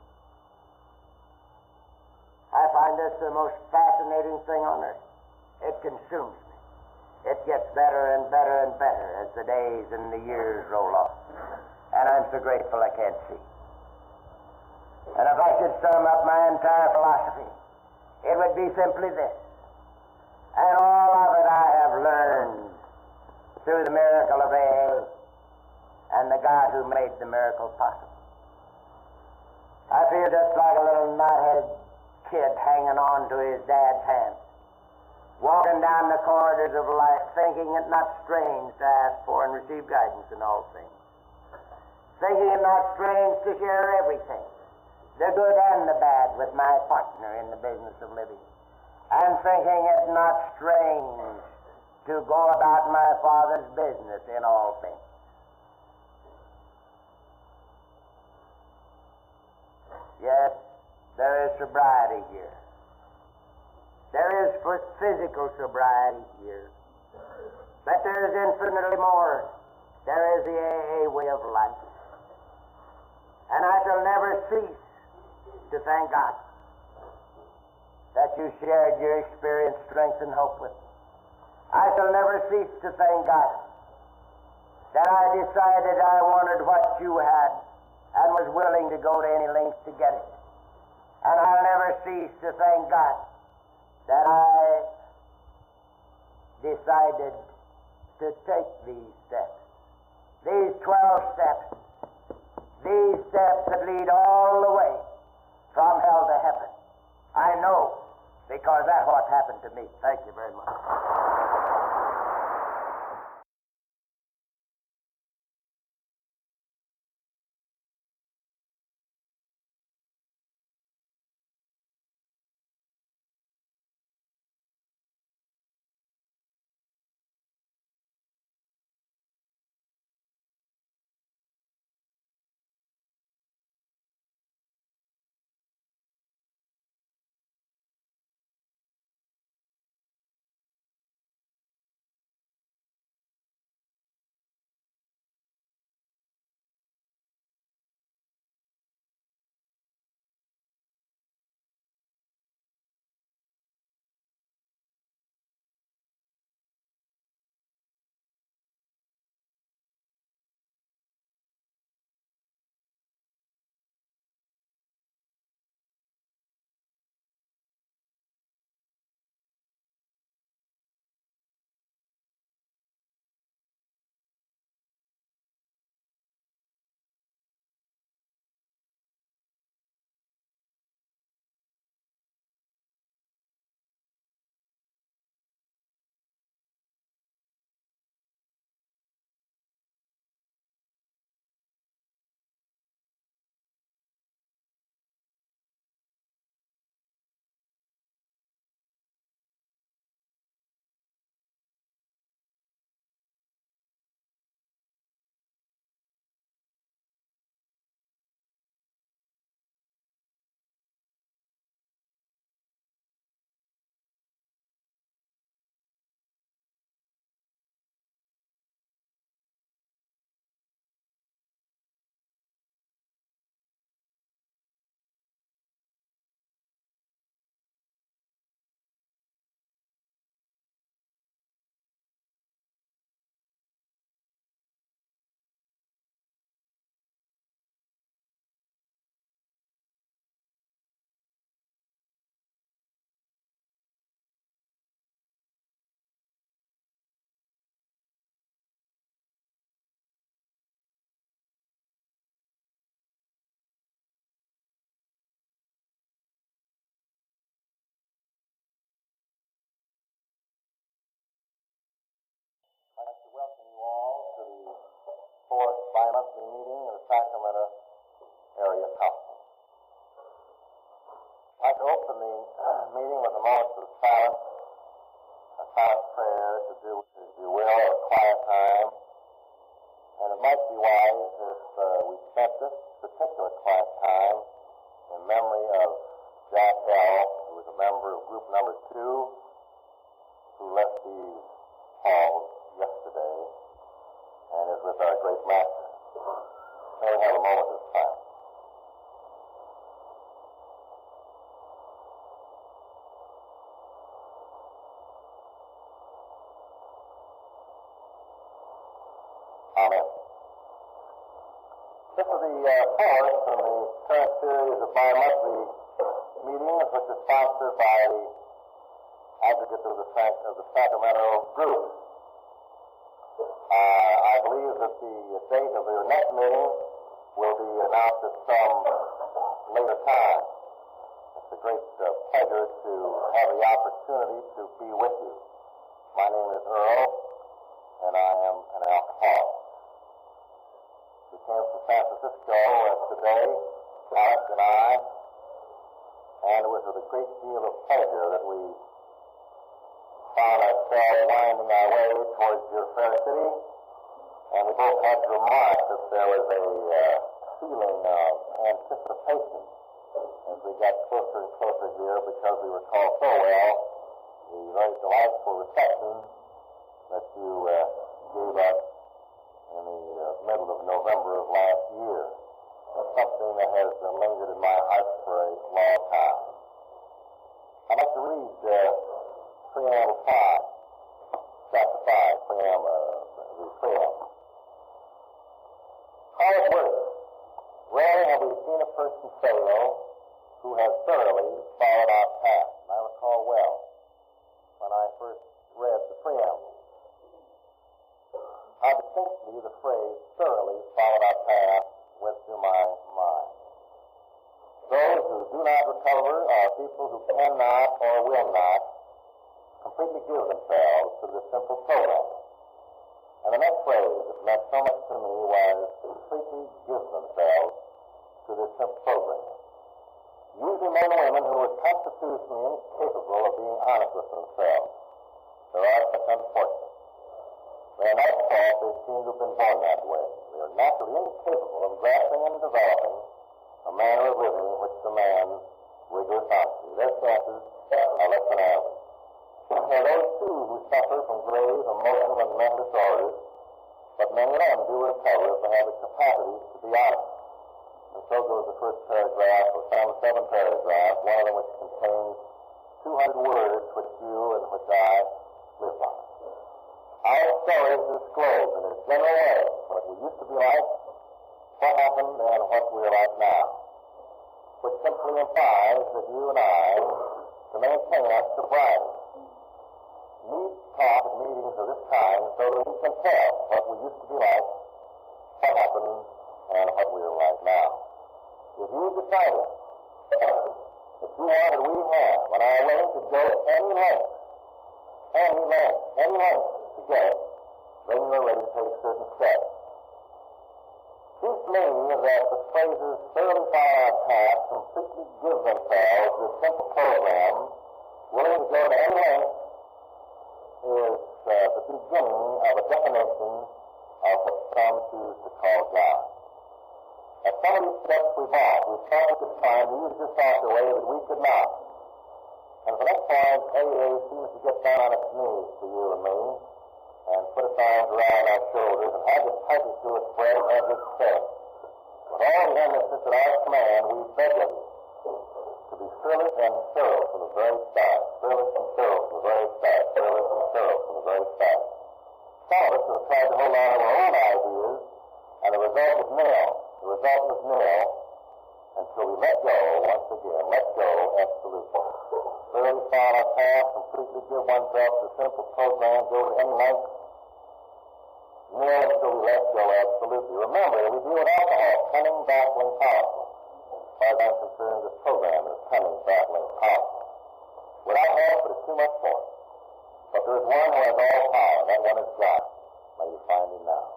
Speaker 1: I find this the most fascinating thing on earth. It consumes me. It gets better and better and better as the days and the years roll off. And I'm so grateful I can't see. And if I should sum up my entire philosophy, it would be simply this. And all of it I have learned through the miracle of AA and the God who made the miracle possible. I feel just like a little knot-headed kid hanging on to his dad's hand, walking down the corridors of life, thinking it not strange to ask for and receive guidance in all things, thinking it not strange to share everything, the good and the bad, with my partner in the business of living, and thinking it not strange to go about my Father's business in all things. Yes, there is sobriety here. There is physical sobriety here. But there is infinitely more. There is the AA way of life. And I shall never cease to thank God that you shared your experience, strength, and hope with me. I shall never cease to thank God that I decided I wanted what you had and was willing to go to any length to get it. And I'll never cease to thank God that I decided to take these steps. these 12 steps, these steps that lead all the way from hell to heaven. I know, because that's what happened to me. Thank you very much.
Speaker 2: I'd like to welcome you all to the fourth bi-monthly meeting of the Sacramento Area Council. I'd like to open the meeting with a moment of silence, a silent prayer to do as you will, a quiet time. And it might be wise if we spent this particular quiet time in memory of Jack L., who was a member of group number 2, who left these halls yesterday and is with our great master. May we have a moment of silence. Amen. This is the fourth in the current series of bi-monthly meetings, which is sponsored by the advocate of the Sacramento group. I believe that the date of your next meeting will be announced at some later time. It's a great pleasure to have the opportunity to be with you. My name is Earl, and I am an alcoholic. We came from San Francisco today, Alex and I, and it was with a great deal of pleasure that we found ourselves winding our way towards your fair city, and we both had to remark that there was a feeling of anticipation as we got closer and closer here, because we recall so well the very delightful reception that you gave us in the middle of November of last year. It's something that has lingered in my heart for a long time. I'd like to read Preamble 5, Chapter 5, the preamble. How it works. Rarely have we seen a person fail who has thoroughly followed our path. And I recall well when I first read the preamble how distinctly the phrase cannot recover are people who cannot or will not completely give themselves to this simple program. And the next phrase that meant so much to me was completely give themselves to this simple program. Usually men and women who are constitutionally incapable of being honest with themselves. There are such unfortunate. They are not fault, they seem to have been born that way. They are naturally incapable of grasping and developing a manner of living which demands rigorous honesty. Their chances are less than average. There are those, too, who suffer from grave emotional and mental disorders, but many of them do recover if they have the capacity to be honest. And so goes the first paragraph of some 7 paragraphs, one of them which contains 200 words which you and which I live by. Our stories disclose in a general way what we used to be like, what happened, and what we are like now, which simply implies that you and I, to maintain our sobriety, need to talk at meetings of this kind so that we can tell what we used to be like, what happened, and what we are like now. If you decided that you are that we have, and are willing to go any length to get it, then you are ready to take certain steps. This means that the phrases thoroughly follow our path, completely give themselves this simple program, willing to go to any length, is the beginning of a definition of what some choose to call God. At some of these steps we thought we could find the easiest author way that we could not. And for that point, AA seems to get down on its knees to you and me, and put its arms around our shoulders and have its tightly to its breast as it says, with all the earnestness at our command, we beg of you to be fearless and thorough from the very start. Fearless and thorough from the very start. Fearless and thorough from the very start. Some of us have tried to hold on to our own ideas, and the result was nil. The result was nil until we let go once again. Let go absolutely. Thoroughly follow our path, completely give oneself to simple program, go to any length. Nil until we let go absolutely. Remember, we deal with alcohol, cunning, baffling, powerful. As far as I'm concerned, this program is cunning, baffling, powerful. Without help, it is too much for us. But there is one who has all power. That one is God. May you find him now.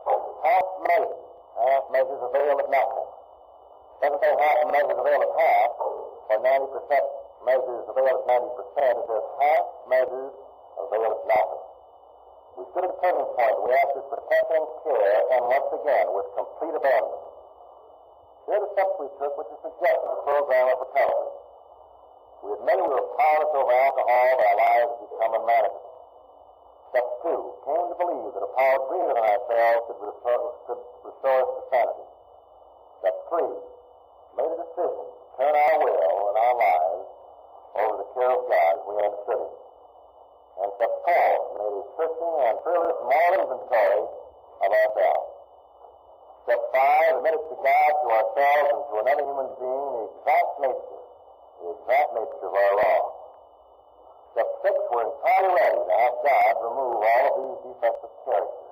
Speaker 2: Half measures avail of nothing. Doesn't say half measures avail of half, or 90% measures avail of 90%. It says half measures avail of nothing. We stood at a turning point. We asked his protection and care, and once again, with complete abandonment. Here are the steps we took, which is suggested a program of recovery. We admitted we were powerless over alcohol, that our lives had become unmanageable. Step 2, came to believe that a power greater than ourselves could restore us to sanity. Step 3, made a decision to turn our will and our lives over to the care of God as we understood him. And step 4, made a searching and fearless moral inventory of ourselves. Step 5, admitted to God, to ourselves, and to another human being the exact nature of our wrong. Step 6, we're entirely ready to have God remove all of these defects of character.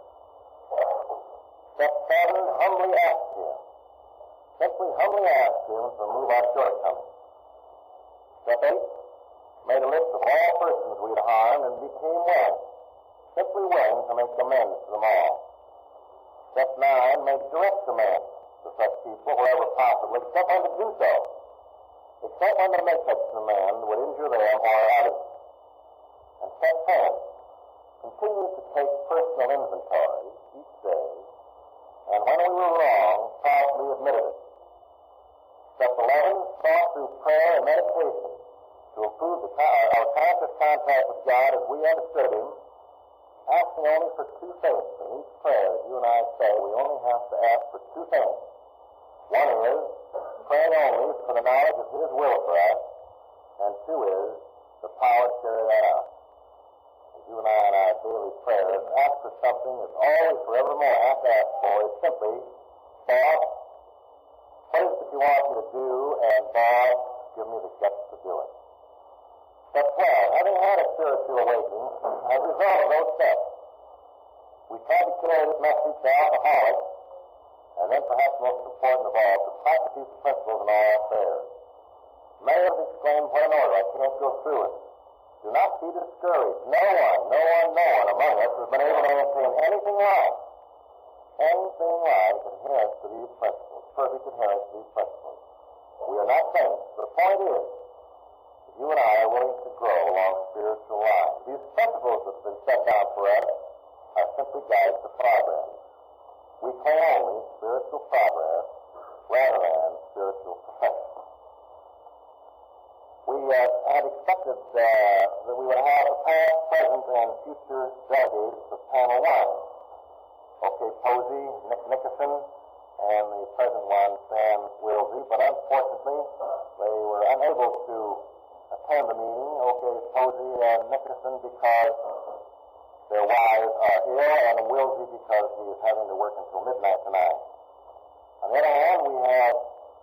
Speaker 2: Step 7, humbly ask him. Simply humbly ask him to remove our shortcomings. Step 8, made a list of all persons we had harmed and became willing, simply willing to make amends to them all. Step 9, made direct amends to such people wherever possible, except when to do so. Except when to make such an amend would injure them or others. And step 10, continued to take personal inventory each day, and when we were wrong, promptly admitted it. Step 11, sought through prayer and meditation to improve our conscious contact with God as we understood him, asking only for 2 things. In each prayer that you and I say, we only have to ask for 2 things. One is praying only for the knowledge of his will for us, and 2 is the power to carry that out. As you and I in our daily prayers ask for something that's always forevermore have to ask for is simply, God, what is it you want me to do, and God, give me the guts to do it. Step 12, having had a spiritual awakening, as a result of those steps, we tried to carry this message to alcoholics, and then perhaps most important of all, to practice these principles in all affairs. may have exclaimed, "What an order, I can't go through it." Do not be discouraged. No one among us has been able to maintain anything like adherence to these principles, perfect adherence to these principles. We are not saints. The point is, that you and I are willing to grow along spiritual lines. These principles that have been set down for us are simply guides to progress. We claim only spiritual progress rather than spiritual perfection. We had expected that we would have the past, present, and future delegates of panel 1. Okay, Posey, Nick Nickerson, and the present one, Sam Wilsey, but unfortunately, they were unable to attend the meeting. Okay, Posey and Nickerson because their wives are ill, and Wilsey because he is having to work until midnight tonight. On the other hand, we have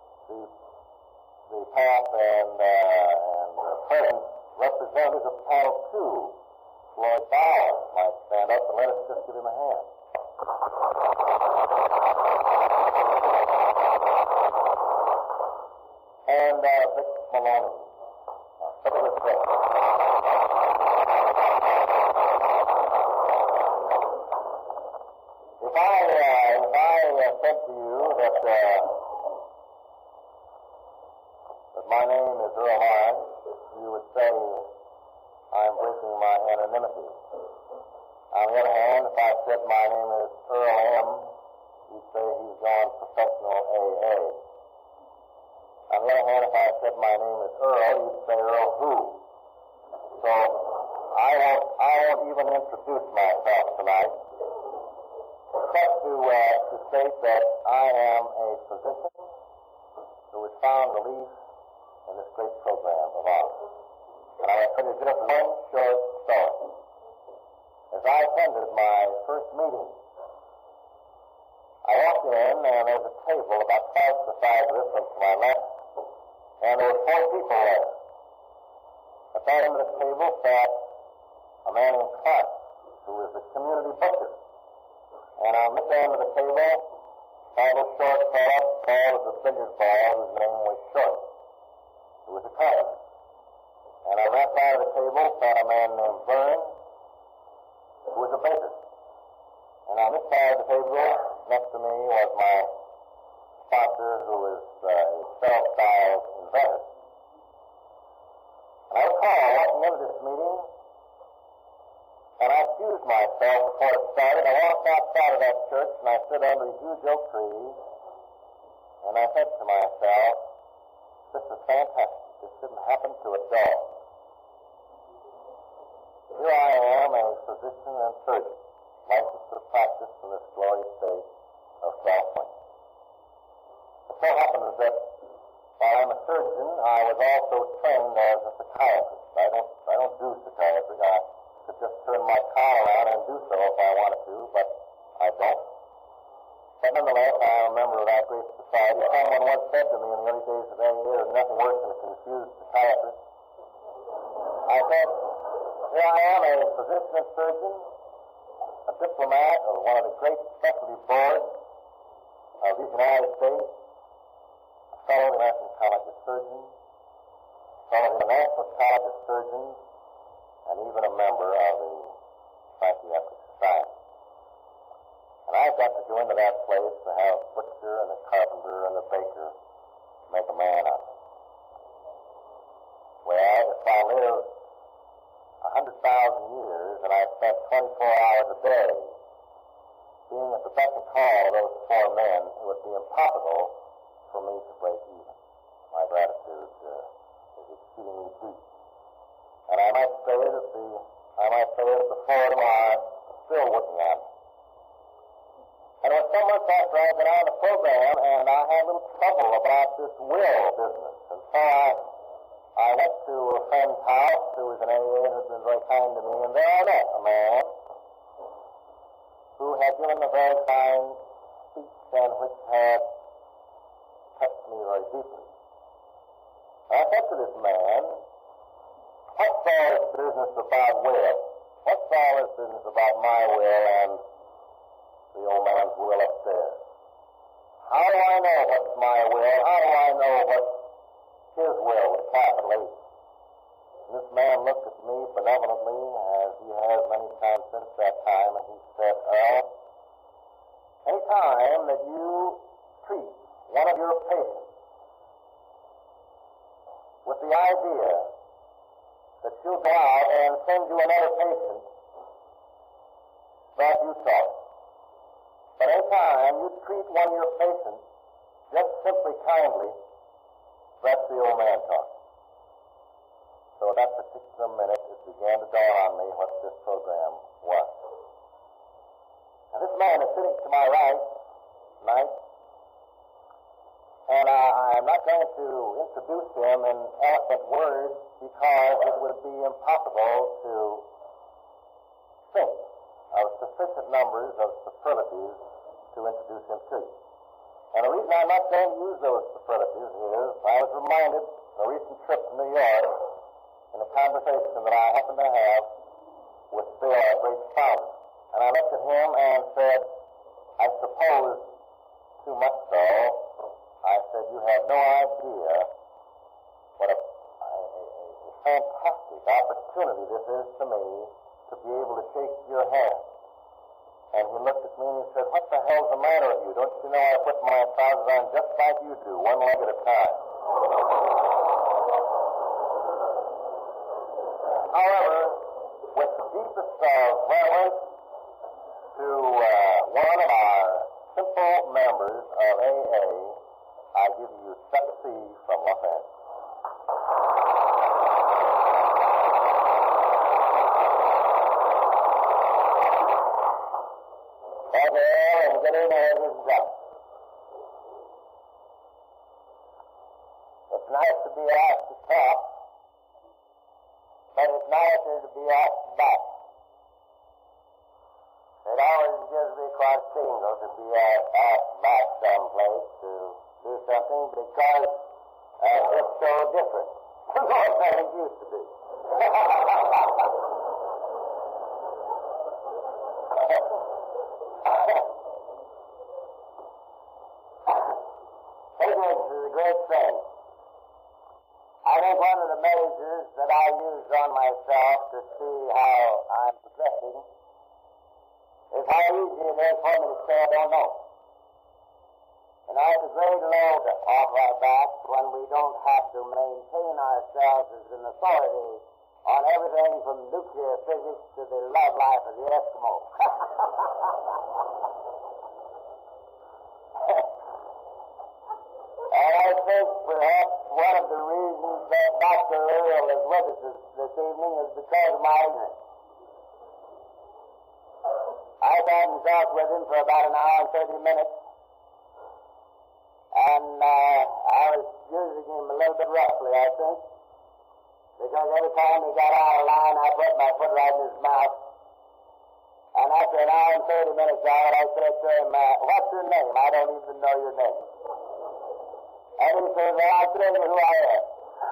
Speaker 2: the past and present representatives of panel 2. Floyd Bowers might stand up and let us just give him a hand. And Vic Maloney. Vic. If I said to you that my name is Earl Hines, you would say I'm breaking my anonymity. On the other hand, if I said my name is Earl M., you'd say he's gone professional AA. On the other hand, if I said my name is Earl, you'd say Earl who? So I won't even introduce myself tonight, except to state that I am a physician who has found relief in this great program of ours. And I will tell you just one short story. As I attended my first meeting, I walked in, and there was a table about twice the size of this one to my left, and there were 4 people there. At that end of the table sat a man named Clark, who was the community butcher. And on this end of the table sat a short fellow, tall as a billiard ball, whose name was Short, who was a carpenter. And on that side of the table sat a man named Byrne, who was a baker. And on this side of the table, next to me, was my sponsor, who was a self-styled inventor. And I recall walking into this meeting, and I excused myself before it started. I walked outside of that church, and I stood under a huge oak tree, and I said to myself, this is fantastic. This didn't happen to a dog. Here I am, a physician and surgeon, licensed to practice in this glorious state of California. It so happens that while I'm a surgeon, I was also trained as a psychiatrist. I don't do psychiatry. I could just turn my car around and do so if I wanted to, but I don't. But nonetheless, I am a member of that great society. Someone once said to me in the early days of AA, there's nothing worse than a confused psychiatrist. I said, here I am, a physician and surgeon, a diplomat of one of the great specialty boards of these United States, a fellow of the National College of Surgeons, a fellow of the National College of Surgeons, and even a member of the Psychiatric Society. And I've got to go into that place to have a butcher and a carpenter and a baker make a man of it. Well, if I live 100,000 years and I spent 24 hours a day being at the beck and call of those 4 men, it would be impossible for me to break even. My gratitude is exceedingly deep. And I might say that the 4 of them are still working on me. And it was some months after I had been on the program, and I had a little trouble about this will business. And so I went to a friend's house who was an AA and had been very kind to me, and there I met a man who had given a very fine speech and which had touched me very deeply. And I said to this man, what's all this business about will? What's all this business about my will and the old man's will upstairs? How do I know what's my will? How do I know what His will with a capital H. And this man looked at me benevolently, as he has many times since that time, and he said, Earl, any time that you treat one of your patients with the idea that she'll go out and send you another patient, that you saw it. But any time you treat one of your patients just simply kindly, that's the old man talking. So at that particular minute, it began to dawn on me what this program was. Now, this man is sitting to my right tonight, and I'm not going to introduce him in eloquent words because it would be impossible to think of sufficient numbers of superlatives to introduce him to you. And the reason I'm not going to use those superlatives is I was reminded of a recent trip to New York in a conversation that I happened to have with Bill, our great founder. And I looked at him and said, I suppose too much so, I said, you have no idea what a fantastic opportunity this is to me to be able to shake your hand. And he looked at me and he said, what the hell's the matter with you? Don't you know I put my trousers on just like you do, one leg at a time? However, with the deepest of reverence to one of our simple members of AA, I give you Chuck C. from Los Angeles. And get in there with his gun. It's nice to be asked to talk, but it's nicer to be asked back. It always gives me quite a tingle to be asked back someplace to do something because it's so different from what things used to be. Ignorance is a great thing. I think one of the measures that I use on myself to see how I'm progressing is how easy it is for me to say I don't know. And it's a great load off our backs when we don't have to maintain ourselves as an authority on everything from nuclear physics to the love life of the Eskimo. And I think perhaps one of the reasons that Dr. Earl is with us this evening is because of my ignorance. I sat and talked with him for about an hour and 30 minutes, and I was using him a little bit roughly, I think, because every time he got out of line, I put my foot right in his mouth. And after an hour and 30 minutes out, I said to him, what's your name? I don't even know your name. And he said, well, I'll tell you who I am.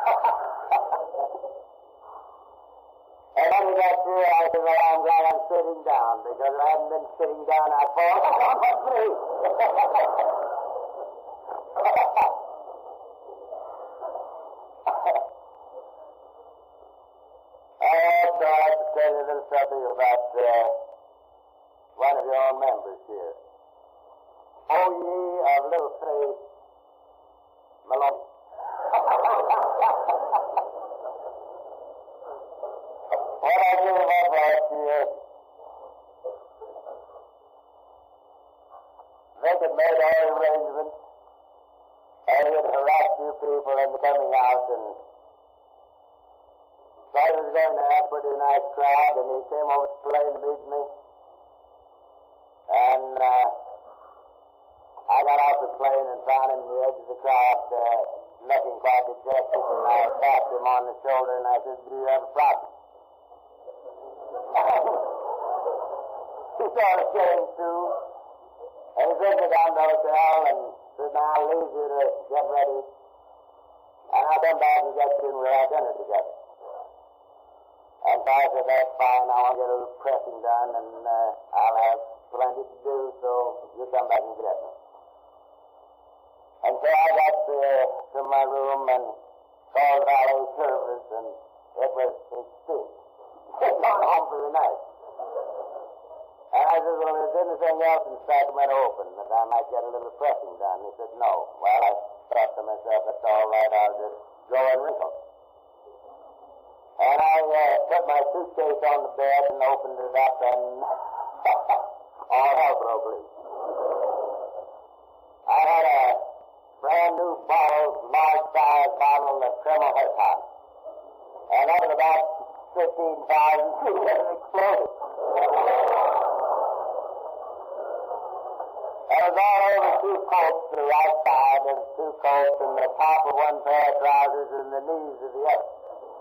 Speaker 2: And then he got through, I said, well, I'm glad I'm sitting down, because if I hadn't been sitting down, I'd fall on my feet. I also like to tell you a little something about one of your own members here. O ye of little faith, Malone. What I gave up last year, they had made all arrangements, and he had harassed you people into coming out, and so I was going to have a pretty nice crowd, and he came over to the plane to meet me, and I got off the plane and found him at the edge of the crowd, looking quite dejected, and I tapped him on the shoulder, and I said, do you have a problem? He sort of came to, and he took me down to the hotel, and said, now I'll leave you to get ready, and I'll come back and get you, and we'll have dinner together. And so I said, that's fine, I want to get a little pressing done, and I'll have plenty to do, so you come back and get me. And so I got to my room, and
Speaker 1: called valet service, and it was extinct. He'd gone home for the night. And I said, well, is anything else in Sacramento open that I might get a little pressing done? He said, no. Well, I thought to myself, that's all right, I'll just go and wrinkle. And I put my suitcase on the bed and opened it up, and all hell broke loose. I had a brand new bottle, large-sized bottle of Kreml Hertot. And that was about 15,000 feet and it exploded. There was all over 2 coats to the right side and 2 coats and the top of one pair of trousers and the knees of the other.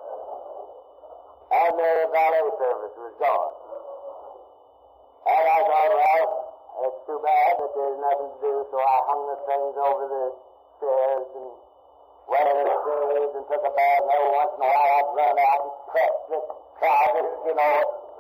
Speaker 1: And the valet service was gone. And I thought, well, it's too bad that there's nothing to do, so I hung the things over the stairs and went in the stage and took a bath, and every once in a while I'd run out and press the trousers, you know.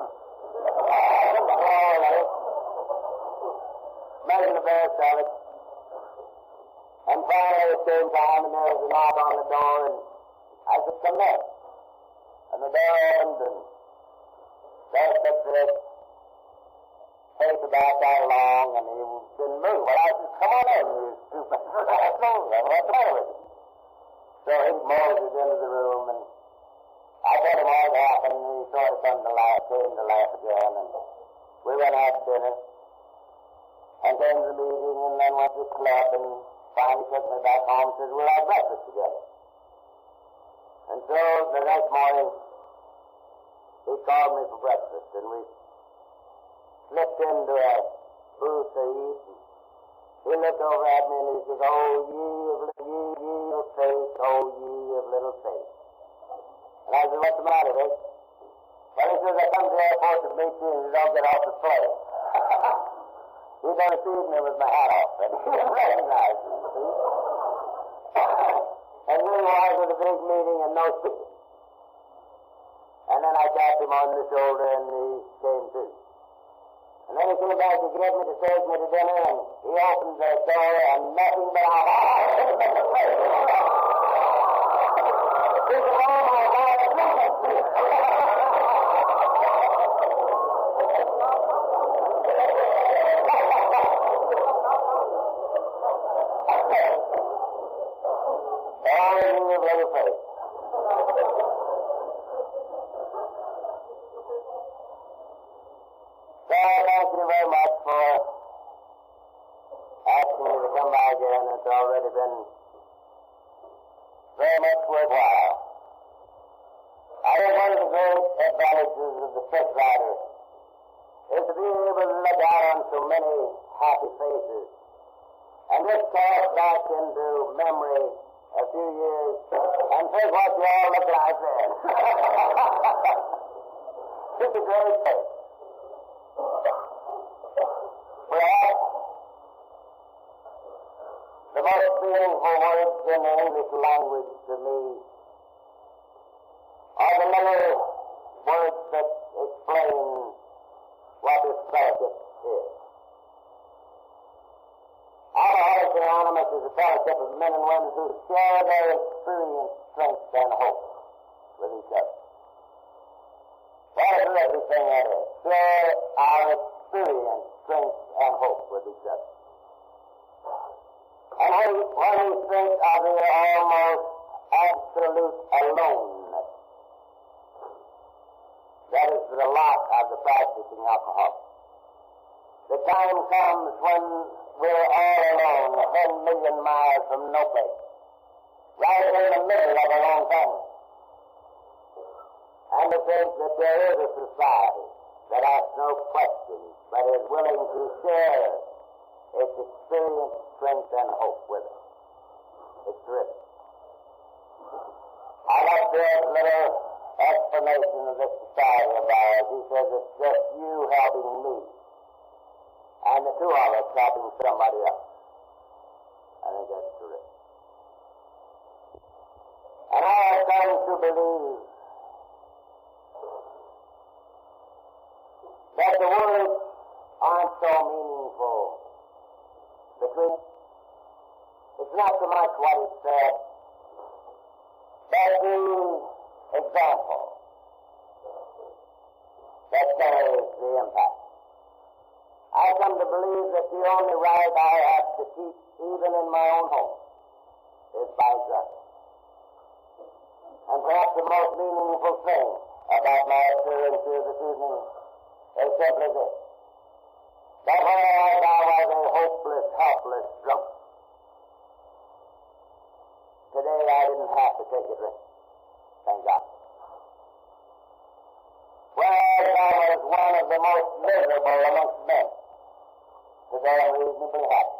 Speaker 1: Making the best of it. And finally it came time, and there was a knock on the door, and I said, come in. And the door opened, and there stood this face about that long, and he didn't move. Well, I said, come on in, you stupid. What's the matter with you? So he moseyed into the room, and I told him all that happened, and he sort of came to laugh again, and we went out to dinner, and came to the meeting, and then went to the club, and finally took me back home and said, we'll have breakfast together. And so the next morning, he called me for breakfast, and we slipped into a booth to eat, and he looked over at me and he said, oh, ye of faith, oh, ye of little faith. And I said, what's the matter, Vic? Well, he says, I come to the airport to meet you and you don't get off the plane. He don't see me with my hat off, and he didn't recognize me, see? And here he was with a big meeting and no speaking. And then I tapped him on the shoulder and he came to. And then he came back to get me to take me to dinner, and he opened the door and nothing but a hit him in the face. He said, oh my God, look at me. Oh, you little face. Thank you very much for asking me to come by again. It's already been very much worthwhile. I think one of the great advantages of the sick writer is to be able to look out on so many happy faces and just cast back into memory a few years and think what you all look like then. It's a great thing. Perhaps the most meaningful words in the English language to me are the little words that explain what this fellowship is. Alcoholics Anonymous is a fellowship of men and women who share their experience, strength, and hope with each other. That is everything that is. Share our experience, strength, and hope with each other. And when we think of the almost absolute aloneness, that is the lot of the practicing alcoholic. The time comes when we're all alone, 10 million miles from no place, right in the middle of a lone family. And to think that there is a society that asks no questions, but is willing to share its experience, strength, and hope with us. It's terrific. I like this little explanation of this society of ours. He says it's just you helping me, and the two of us helping somebody else. I think that's terrific. And I have come to believe that the words aren't so meaningful. The truth, it's not so much what is said, that the example that carries the impact. I come to believe that the only right I have to teach, even in my own home, is by example. And perhaps the most meaningful thing about my experience here this evening is simply this: that whereas I was a hopeless, helpless drunk, today I didn't have to take a drink. Thank God. Whereas I was one of the most miserable amongst men, today I'm reasonably happy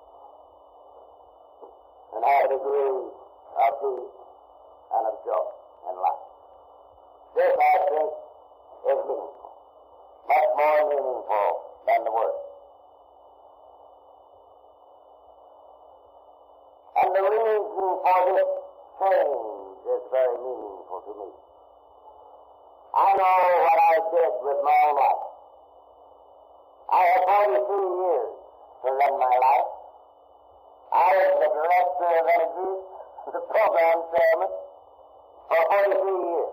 Speaker 1: and have a degree of peace and of joy in life. This, I think, is meaningful, much more meaningful than the word. And the reason for this change is very meaningful to me. I know what I did with my own life. I had 43 years to run my life. I was the director of energy, the program chairman, for 43 years.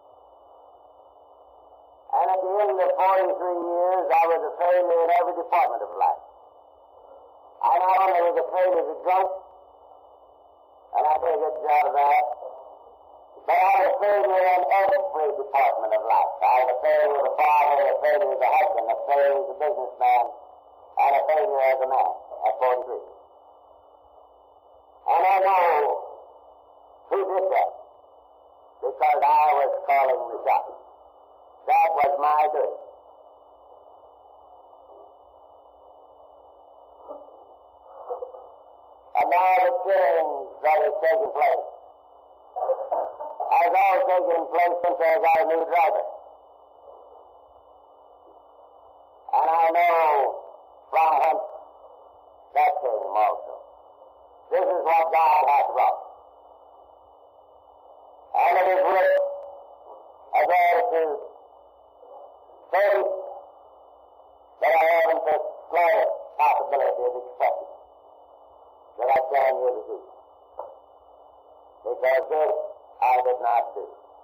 Speaker 1: And at the end of 43 years, I was a failure in every department of life. I not only was a failure as a drunk, and I did a good job of that, but I was a failure in every department of life. I was a failure as a father, a failure as a husband, a failure as a businessman, and a failure as a man at 43. And I know who did that, because I was calling the shots. That was my doing. And now the change that is taking place has all taken place since I got a new driver. And I know from whence that came also. This is what God has brought. And it is with a gratitude faith that I haven't the slightest possibility of expecting that I stand here to do. Because this I did not do.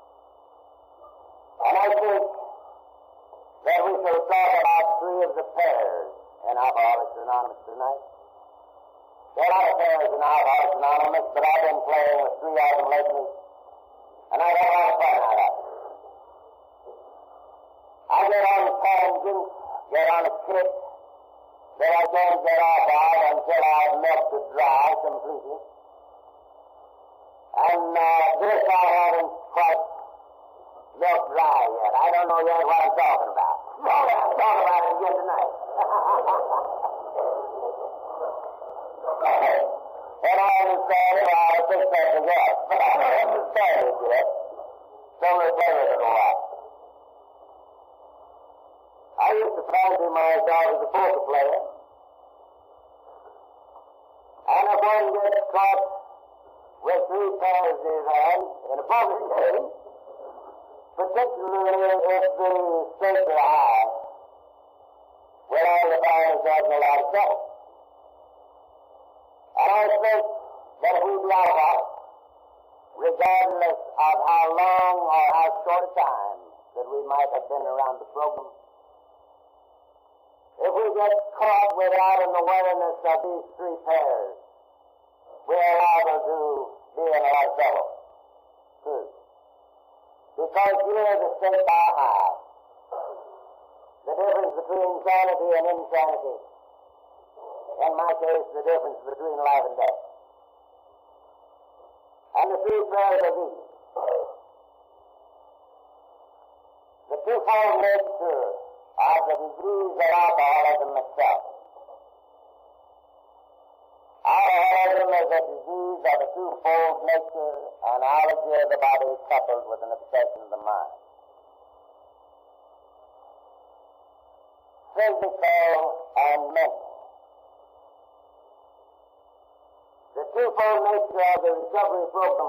Speaker 1: And I think that we shall talk about three of the pairs in Alcoholics Anonymous tonight. There are a lot of pairs in Alcoholics Anonymous, but I've been playing with three of them lately, and I got a lot of fun out of it. I get on tangents, get on a kick that I don't get off of until I've melted dry completely. And this I haven't quite milked dry yet. I don't know yet what I'm talking about. Well, I'll talk about it again tonight. And I understand it, I think something else. But I don't understand it yet. So we'll play with it a while. I used to fancy myself as a poker player. And if one gets caught with three pairs in his hand in a poker game, particularly if the stakes are high, well, I will find myself in a lot of trouble. And I think that if we block out, regardless of how long or how short a time that we might have been around the program, if we get caught without an awareness of these three pairs, we are liable to be in a lot of trouble, too. Because here the stakes are high. The difference between sanity and insanity, in my case, the difference between life and death. And the three pairs are these. The twofold nature of the disease of alcoholism itself. Alcoholism is a disease of a twofold nature, an allergy of the body coupled with an obsession of the mind. Physical and mental. The twofold nature of the recovery program,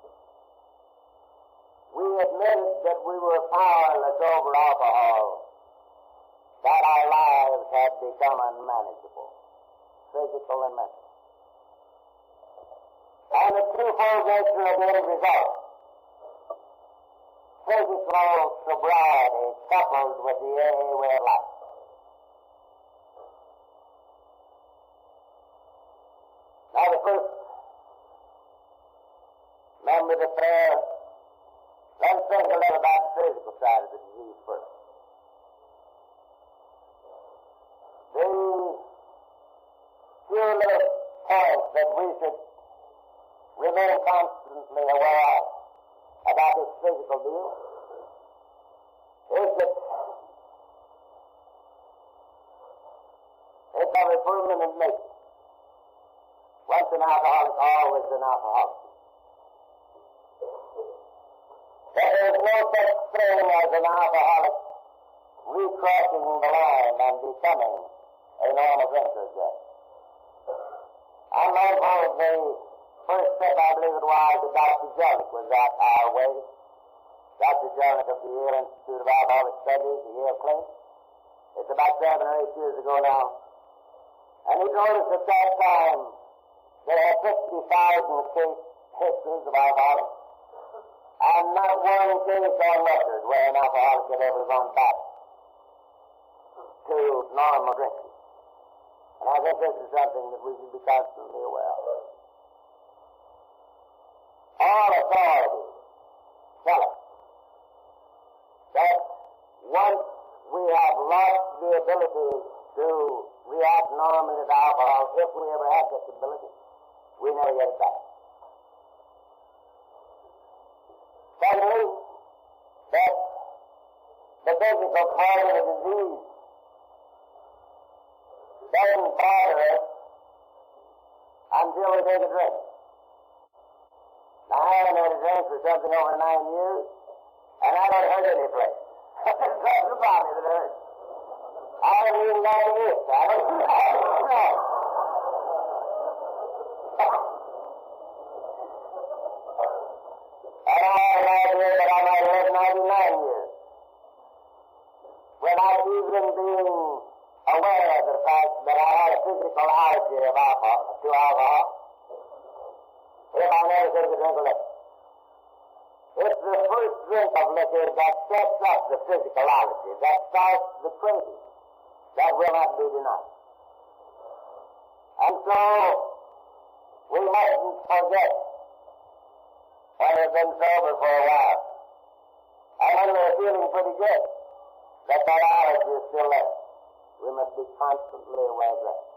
Speaker 1: we admitted that we were powerless over alcohol, that our lives had become unmanageable, physical and mental. And the twofold nature of the end result physical sobriety coupled with the AA way of life. Now the first member of the prayer, let's think a little about the physical side of the disease first. The few little points that we should remain constantly aware of about this physical deal is that it's of a permanent nature. Once an alcoholic, always an alcoholic. There is no such thing as an alcoholic recrossing the line and becoming a normal drinker again. I'm mindful of the first step, I believe it was, that Dr. Jellick was out our way. Dr. Jellick of the Yale Institute of Alcoholic Studies, the Yale Clinic. It's about 7 or 8 years ago now. And he told us at that time there are 50,000 case histories of alcoholics, and not one case on record where an alcoholic had ever gone back to normal drinking. And I think this is something that we should be constantly aware of. All authorities tell us that once we have lost the ability to react normally to alcohol, if we ever have such ability, we never get it back. Secondly, that the physical part of the disease doesn't bother us until we take a drink. Now, I haven't had a drink for something over 9 years, and I don't hurt any place. That's the body that hurts. I haven't even got to this. I don't know. And I have an idea that I might live 99 years without even being aware of the fact that I had a physical allergy to alcohol, if I never take a drink of liquor. It's the first drink of liquor that sets up the physical allergy, that starts the craving. That will not be denied. And so, we mustn't forget when we've been sober for a while, and when we're feeling pretty good, that allergy is still there. We must be constantly aware of that.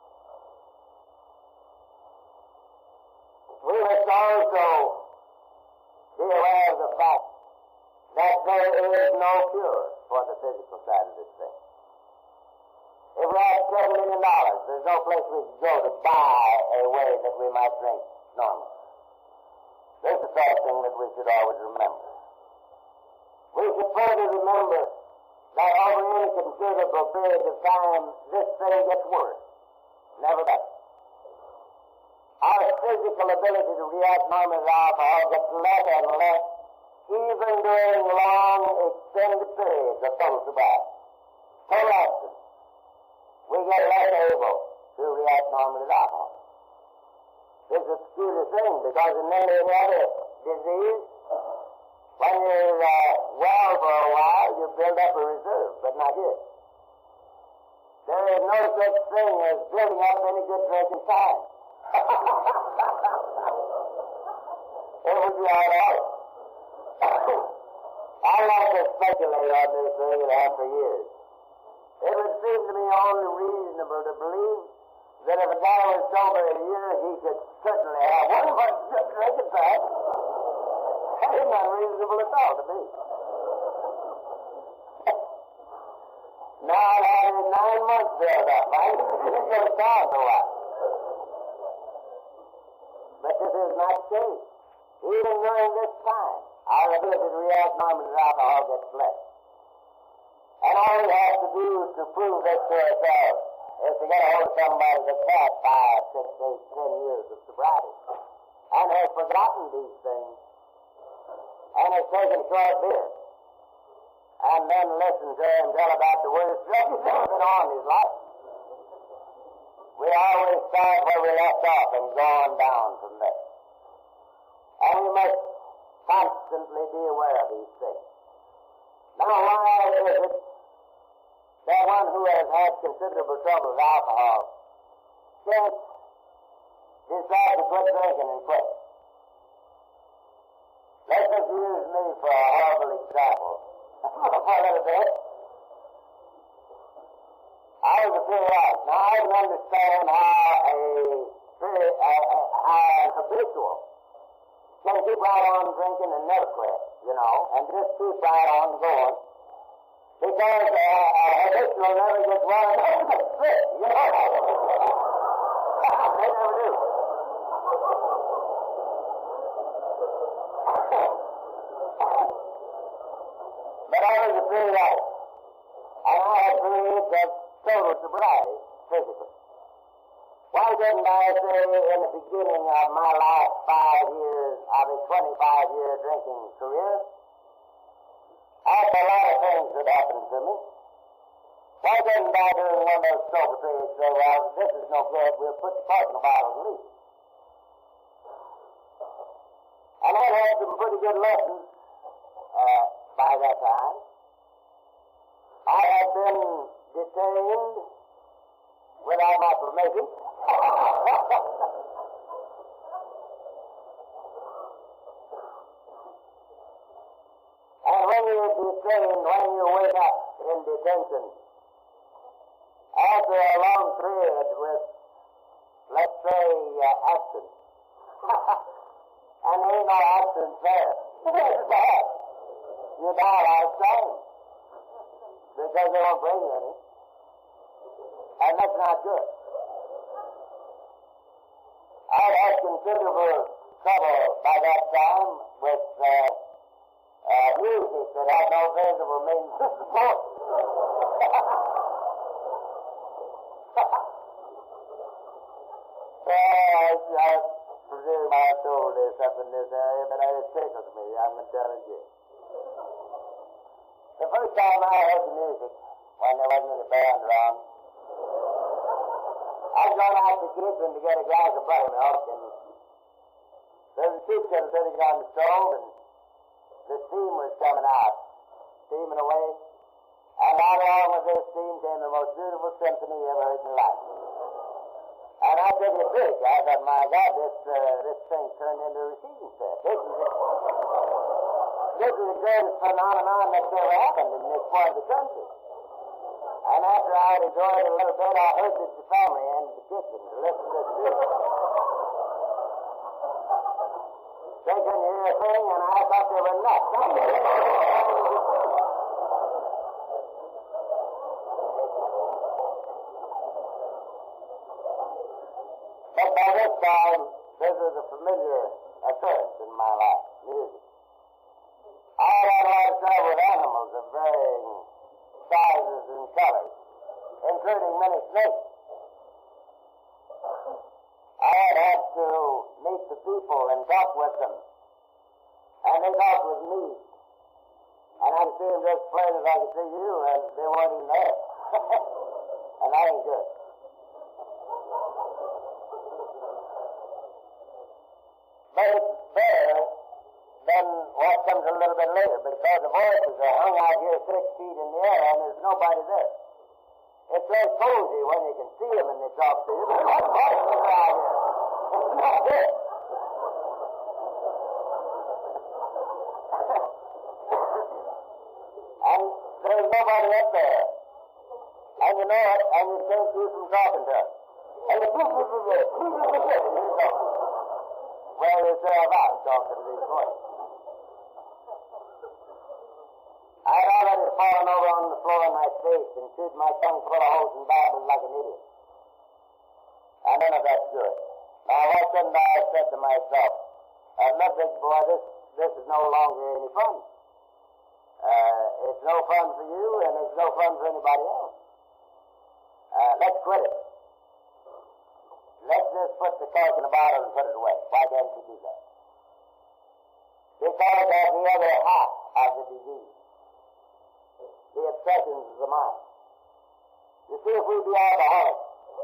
Speaker 1: We must also be aware of the fact that there is no cure for the physical side of this thing. If we had $7 million, there's no place we could go to buy a way that we might drink normally. This is something that we should always remember. We should further remember that over any considerable period of time, this thing gets worse, never better. Our physical ability to react normally to alcohol gets less and less, even during long, extended periods of total sobriety. Total abstinence. We get less able to react normally to alcohol. This is a peculiar thing, because in many other disease, when you're well for a while, you build up a reserve, but not here. There is no such thing as building up any good drinking time. It would be all right. I like to speculate on this thing and have for years. It would seem to me only reasonable to believe that if a guy was sober a year, he could certainly have one more good drinking time. That is not reasonable at all to me. Now I've had it 9 months built up. I didn't get it down for a while. But this is not the case. Even during this time, our ability to react normally to alcohol gets less. And all we have to do to prove this to ourselves is to get a hold of somebody that's had 5, 6, 8, 10 years of sobriety and has forgotten these things and has taken short beer, and then listen to him tell about the worst drug he's ever been on in his life. We always start where we left off and go on down from there. And we must constantly be aware of these things. Now, why is it that one who has had considerable trouble with alcohol can't decide to quit drinking and quit? Let's just use me for a horrible example. For a little bit. I was a periodist. Now, I can understand how an habitual can keep right on drinking and never quit, and just keep right on going. Because a habitual never gets well enough to quit, They never do. But I was a periodist, and I had periods of total sobriety, physically. Why didn't I say in the beginning of my last 5 years of a 25-year drinking career, after a lot of things that happened to me, why didn't I during one of those sober periods say, well, this is no good, we'll put the cork in the bottle and leave? And I had some pretty good lessons by that time. I had been detained without my permission. And when you're detained, when you wake up in detention, after a long period with, let's say, absence, and there ain't no absence there, it's bad. You die out of time because they won't bring you any. And that's not good. I had considerable trouble by that time with music that had no visible means of support. I presume I told this up in this area, but it tickles me. I'm going to tell it again. The first time I heard the music, when there wasn't any band around, I was going out to the kitchen to get a glass of buttermilk, and there was a soup kettle sitting on the stove, and the steam was coming out, steaming away, and out along with this steam came the most beautiful symphony you ever heard in your life. And I took it big. I thought, my God, this thing turned into a receiving set. This is the greatest phenomenon that's ever happened in this part of the country. And after I had enjoyed it a little bit, I herded the family into the kitchen to listen to this music. They couldn't hear a thing, and I thought they were nuts. But by this time, this was a familiar occurrence in my life, music. I had a lot of trouble with animals of varying sizes and colors, including many snakes. I had to meet the people and talk with them, and they talked with me. And I could see them just plain as I could see you, and they weren't even there. And that ain't good. But it's better than what comes a little bit later, because the voices are hung out here 6 feet in the air, and there's nobody there. It's less cozy when you can see them and they talk to you, but what voices are out here? It's not good. And there's nobody up there. And you know it, and you can't keep from talking to us. And you wear yourself out talking to these voices. I had already fallen over on the floor in my face and chewed my tongue full of holes and babbled like an idiot. And none of that's good. Now, what shouldn't I have said to myself? Look, big boy, this is no longer any fun. It's no fun for you, and it's no fun for anybody else. Let's quit it. Let's just put the cork in the bottle and put it away. Why can't you do that? Because that's the other half of the disease. The obsessions of the mind. You see, if we be alcoholics,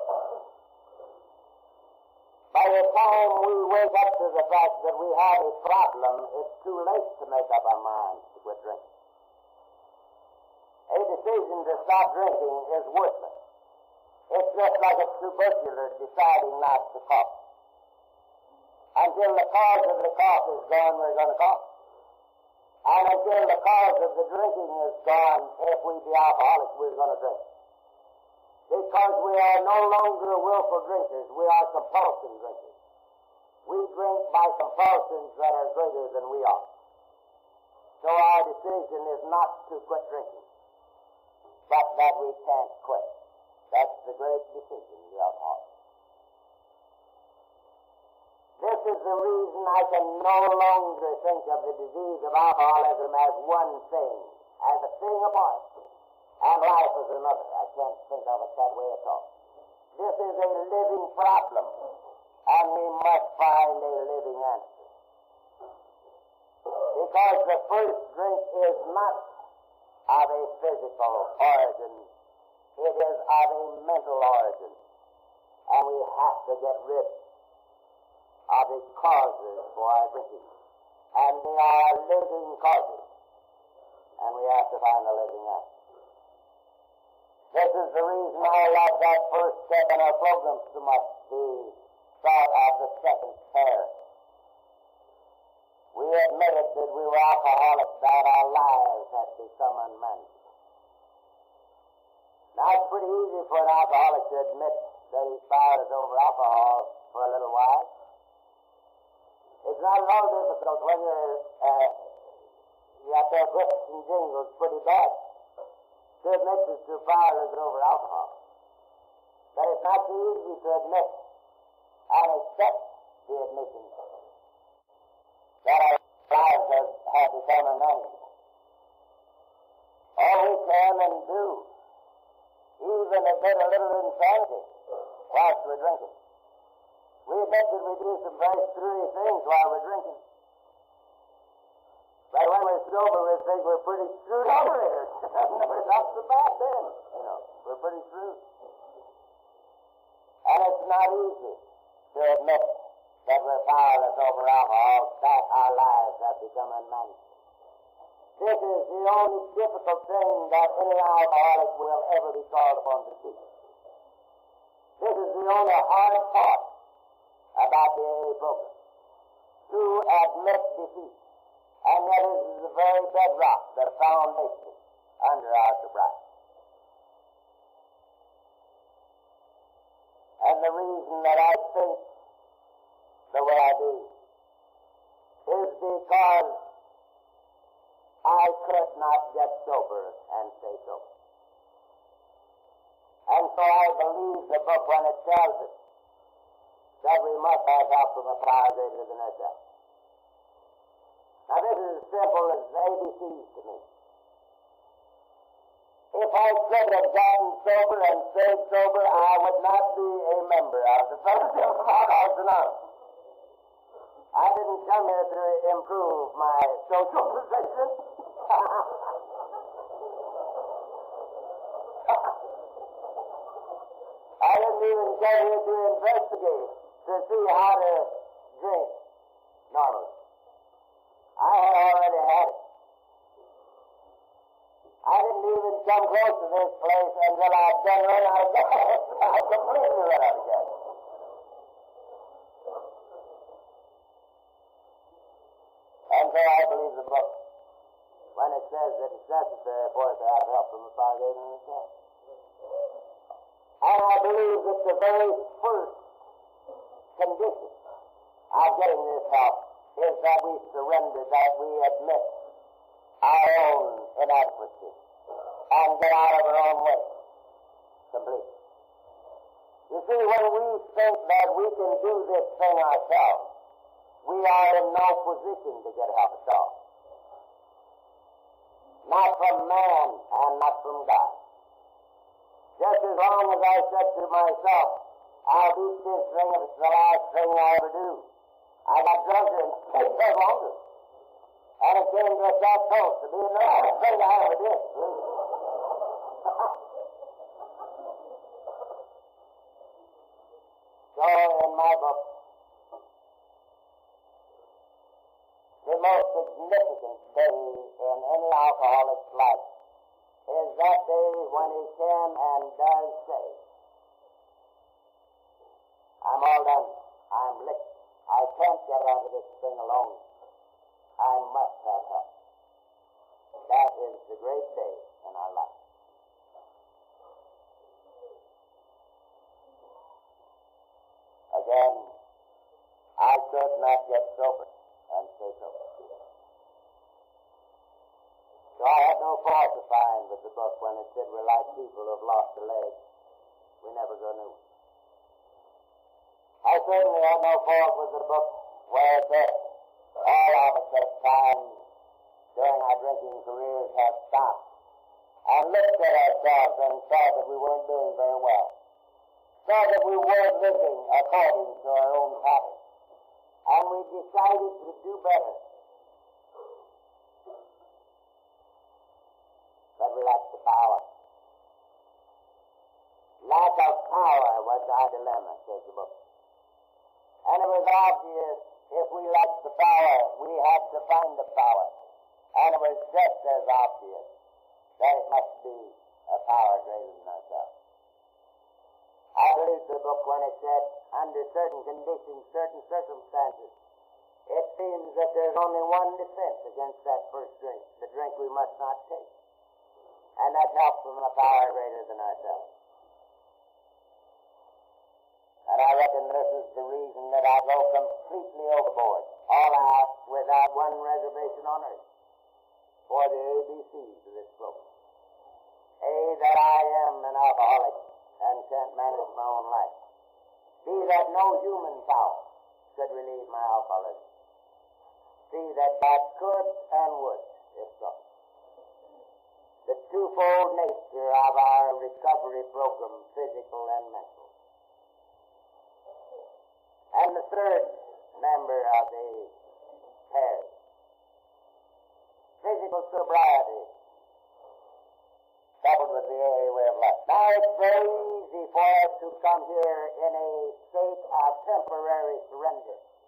Speaker 1: by the time we wake up to the fact that we have a problem, it's too late to make up our minds to quit drinking. decision to stop drinking is worthless. It's just like a tubercular deciding not to cough. Until the cause of the cough is gone, we're going to cough. And until the cause of the drinking is gone, if we be alcoholics, we're going to drink. Because we are no longer willful drinkers, we are compulsion drinkers. We drink by compulsions that are greater than we are. So our decision is not to quit drinking, but that we can't quit. That's the great decision of the alcoholic. This is the reason I can no longer think of the disease of alcoholism as one thing, as a thing apart, and life as another. I can't think of it that way at all. This is a living problem, and we must find a living answer. Because the first drink is not of a physical origin, it is of a mental origin, and we have to get rid of the causes for our drinking. And they are living causes, and we have to find a living answer. This is the reason I love that first step in our program so much, the thought of the second pair. We admitted that we were alcoholics, that our lives had become unmanageable. Now, it's pretty easy for an alcoholic to admit that his power is over alcohol for a little while. It's not at all difficult when you have to have whips and jingles pretty bad to admit that your power is over alcohol. But it's not too easy to admit and accept the admission that our lives have become unmanageable. All we can and do, even admit a little insanity whilst we're drinking. We admit that we do some very screwy things while we're drinking. But when we're sober, we think we're pretty screwed over here. We're not so bad then, We're pretty screwed. And it's not easy to admit that we're powerless over alcohol, that our lives have become unmanageable. This is the only difficult thing that any alcoholic will ever be called upon to do. This is the only hard part about the AA program, to admit defeat. And that is the very bedrock, the foundation under our sobriety. And the reason that I think the way I do is because I could not get sober and stay sober. And so I believe the book when it tells us that we must have help from a power greater than ourselves. Now this is as simple as ABCs to me. If I could have gotten sober and stayed sober, I would not be a member of the Fellowship of Alcoholics Anonymous. I didn't come here to improve my social position. I didn't even come here to investigate, to see how to drink normally. I had already had it. I didn't even come close to this place until I'd done run out of gas. I completely run out of gas. And so I believe the book when it says that it's necessary for us to have help from the power greater than ourselves. And I believe that the very first condition of getting this help is that we surrender, that we admit our own inadequacy and get out of our own way completely. You see, when we think that we can do this thing ourselves, we are in no position to get help at all. Not from man and not from God. Just as long as I said to myself, I'll beat this thing if it's the last thing I ever do, I got drunker and stayed there longer. And it came to that close to being the last thing I ever did. So, in my book, the most significant day in any alcoholic's life is that day when he can and does say, I'm all done. I'm licked. I can't get out of this thing alone. I must have help. That is the great day in our life. Again, I could not get sober and stay sober. So I had no fault to find with the book when it said we're like people who have lost a leg. We never go new. I certainly had no fault with the book where it said all of us at times during our drinking careers have stopped and looked at ourselves and saw that we weren't doing very well. Saw that we weren't living according to our own pattern. And we decided to do better. But we lacked the power. Lack of power was our dilemma, says the book. And it was obvious if we lacked the power, we had to find the power. And it was just as obvious that it must be a power greater than ourselves. I believe the book when it said, under certain conditions, certain circumstances, it seems that there's only one defense against that first drink, the drink we must not take. And that's help from a power greater than ourselves. And I reckon this is the reason that I go completely overboard, all out, without one reservation on earth, for the ABCs of this program. A, that I am an alcoholic and can't manage my own life. B, that no human power could relieve my alcoholism. C, that God could and would, if so. The twofold nature of our recovery program, physical and mental. And the third member of the pair, physical sobriety, coupled with the AA way of life. Now it's very easy for us to come here in a state of temporary surrender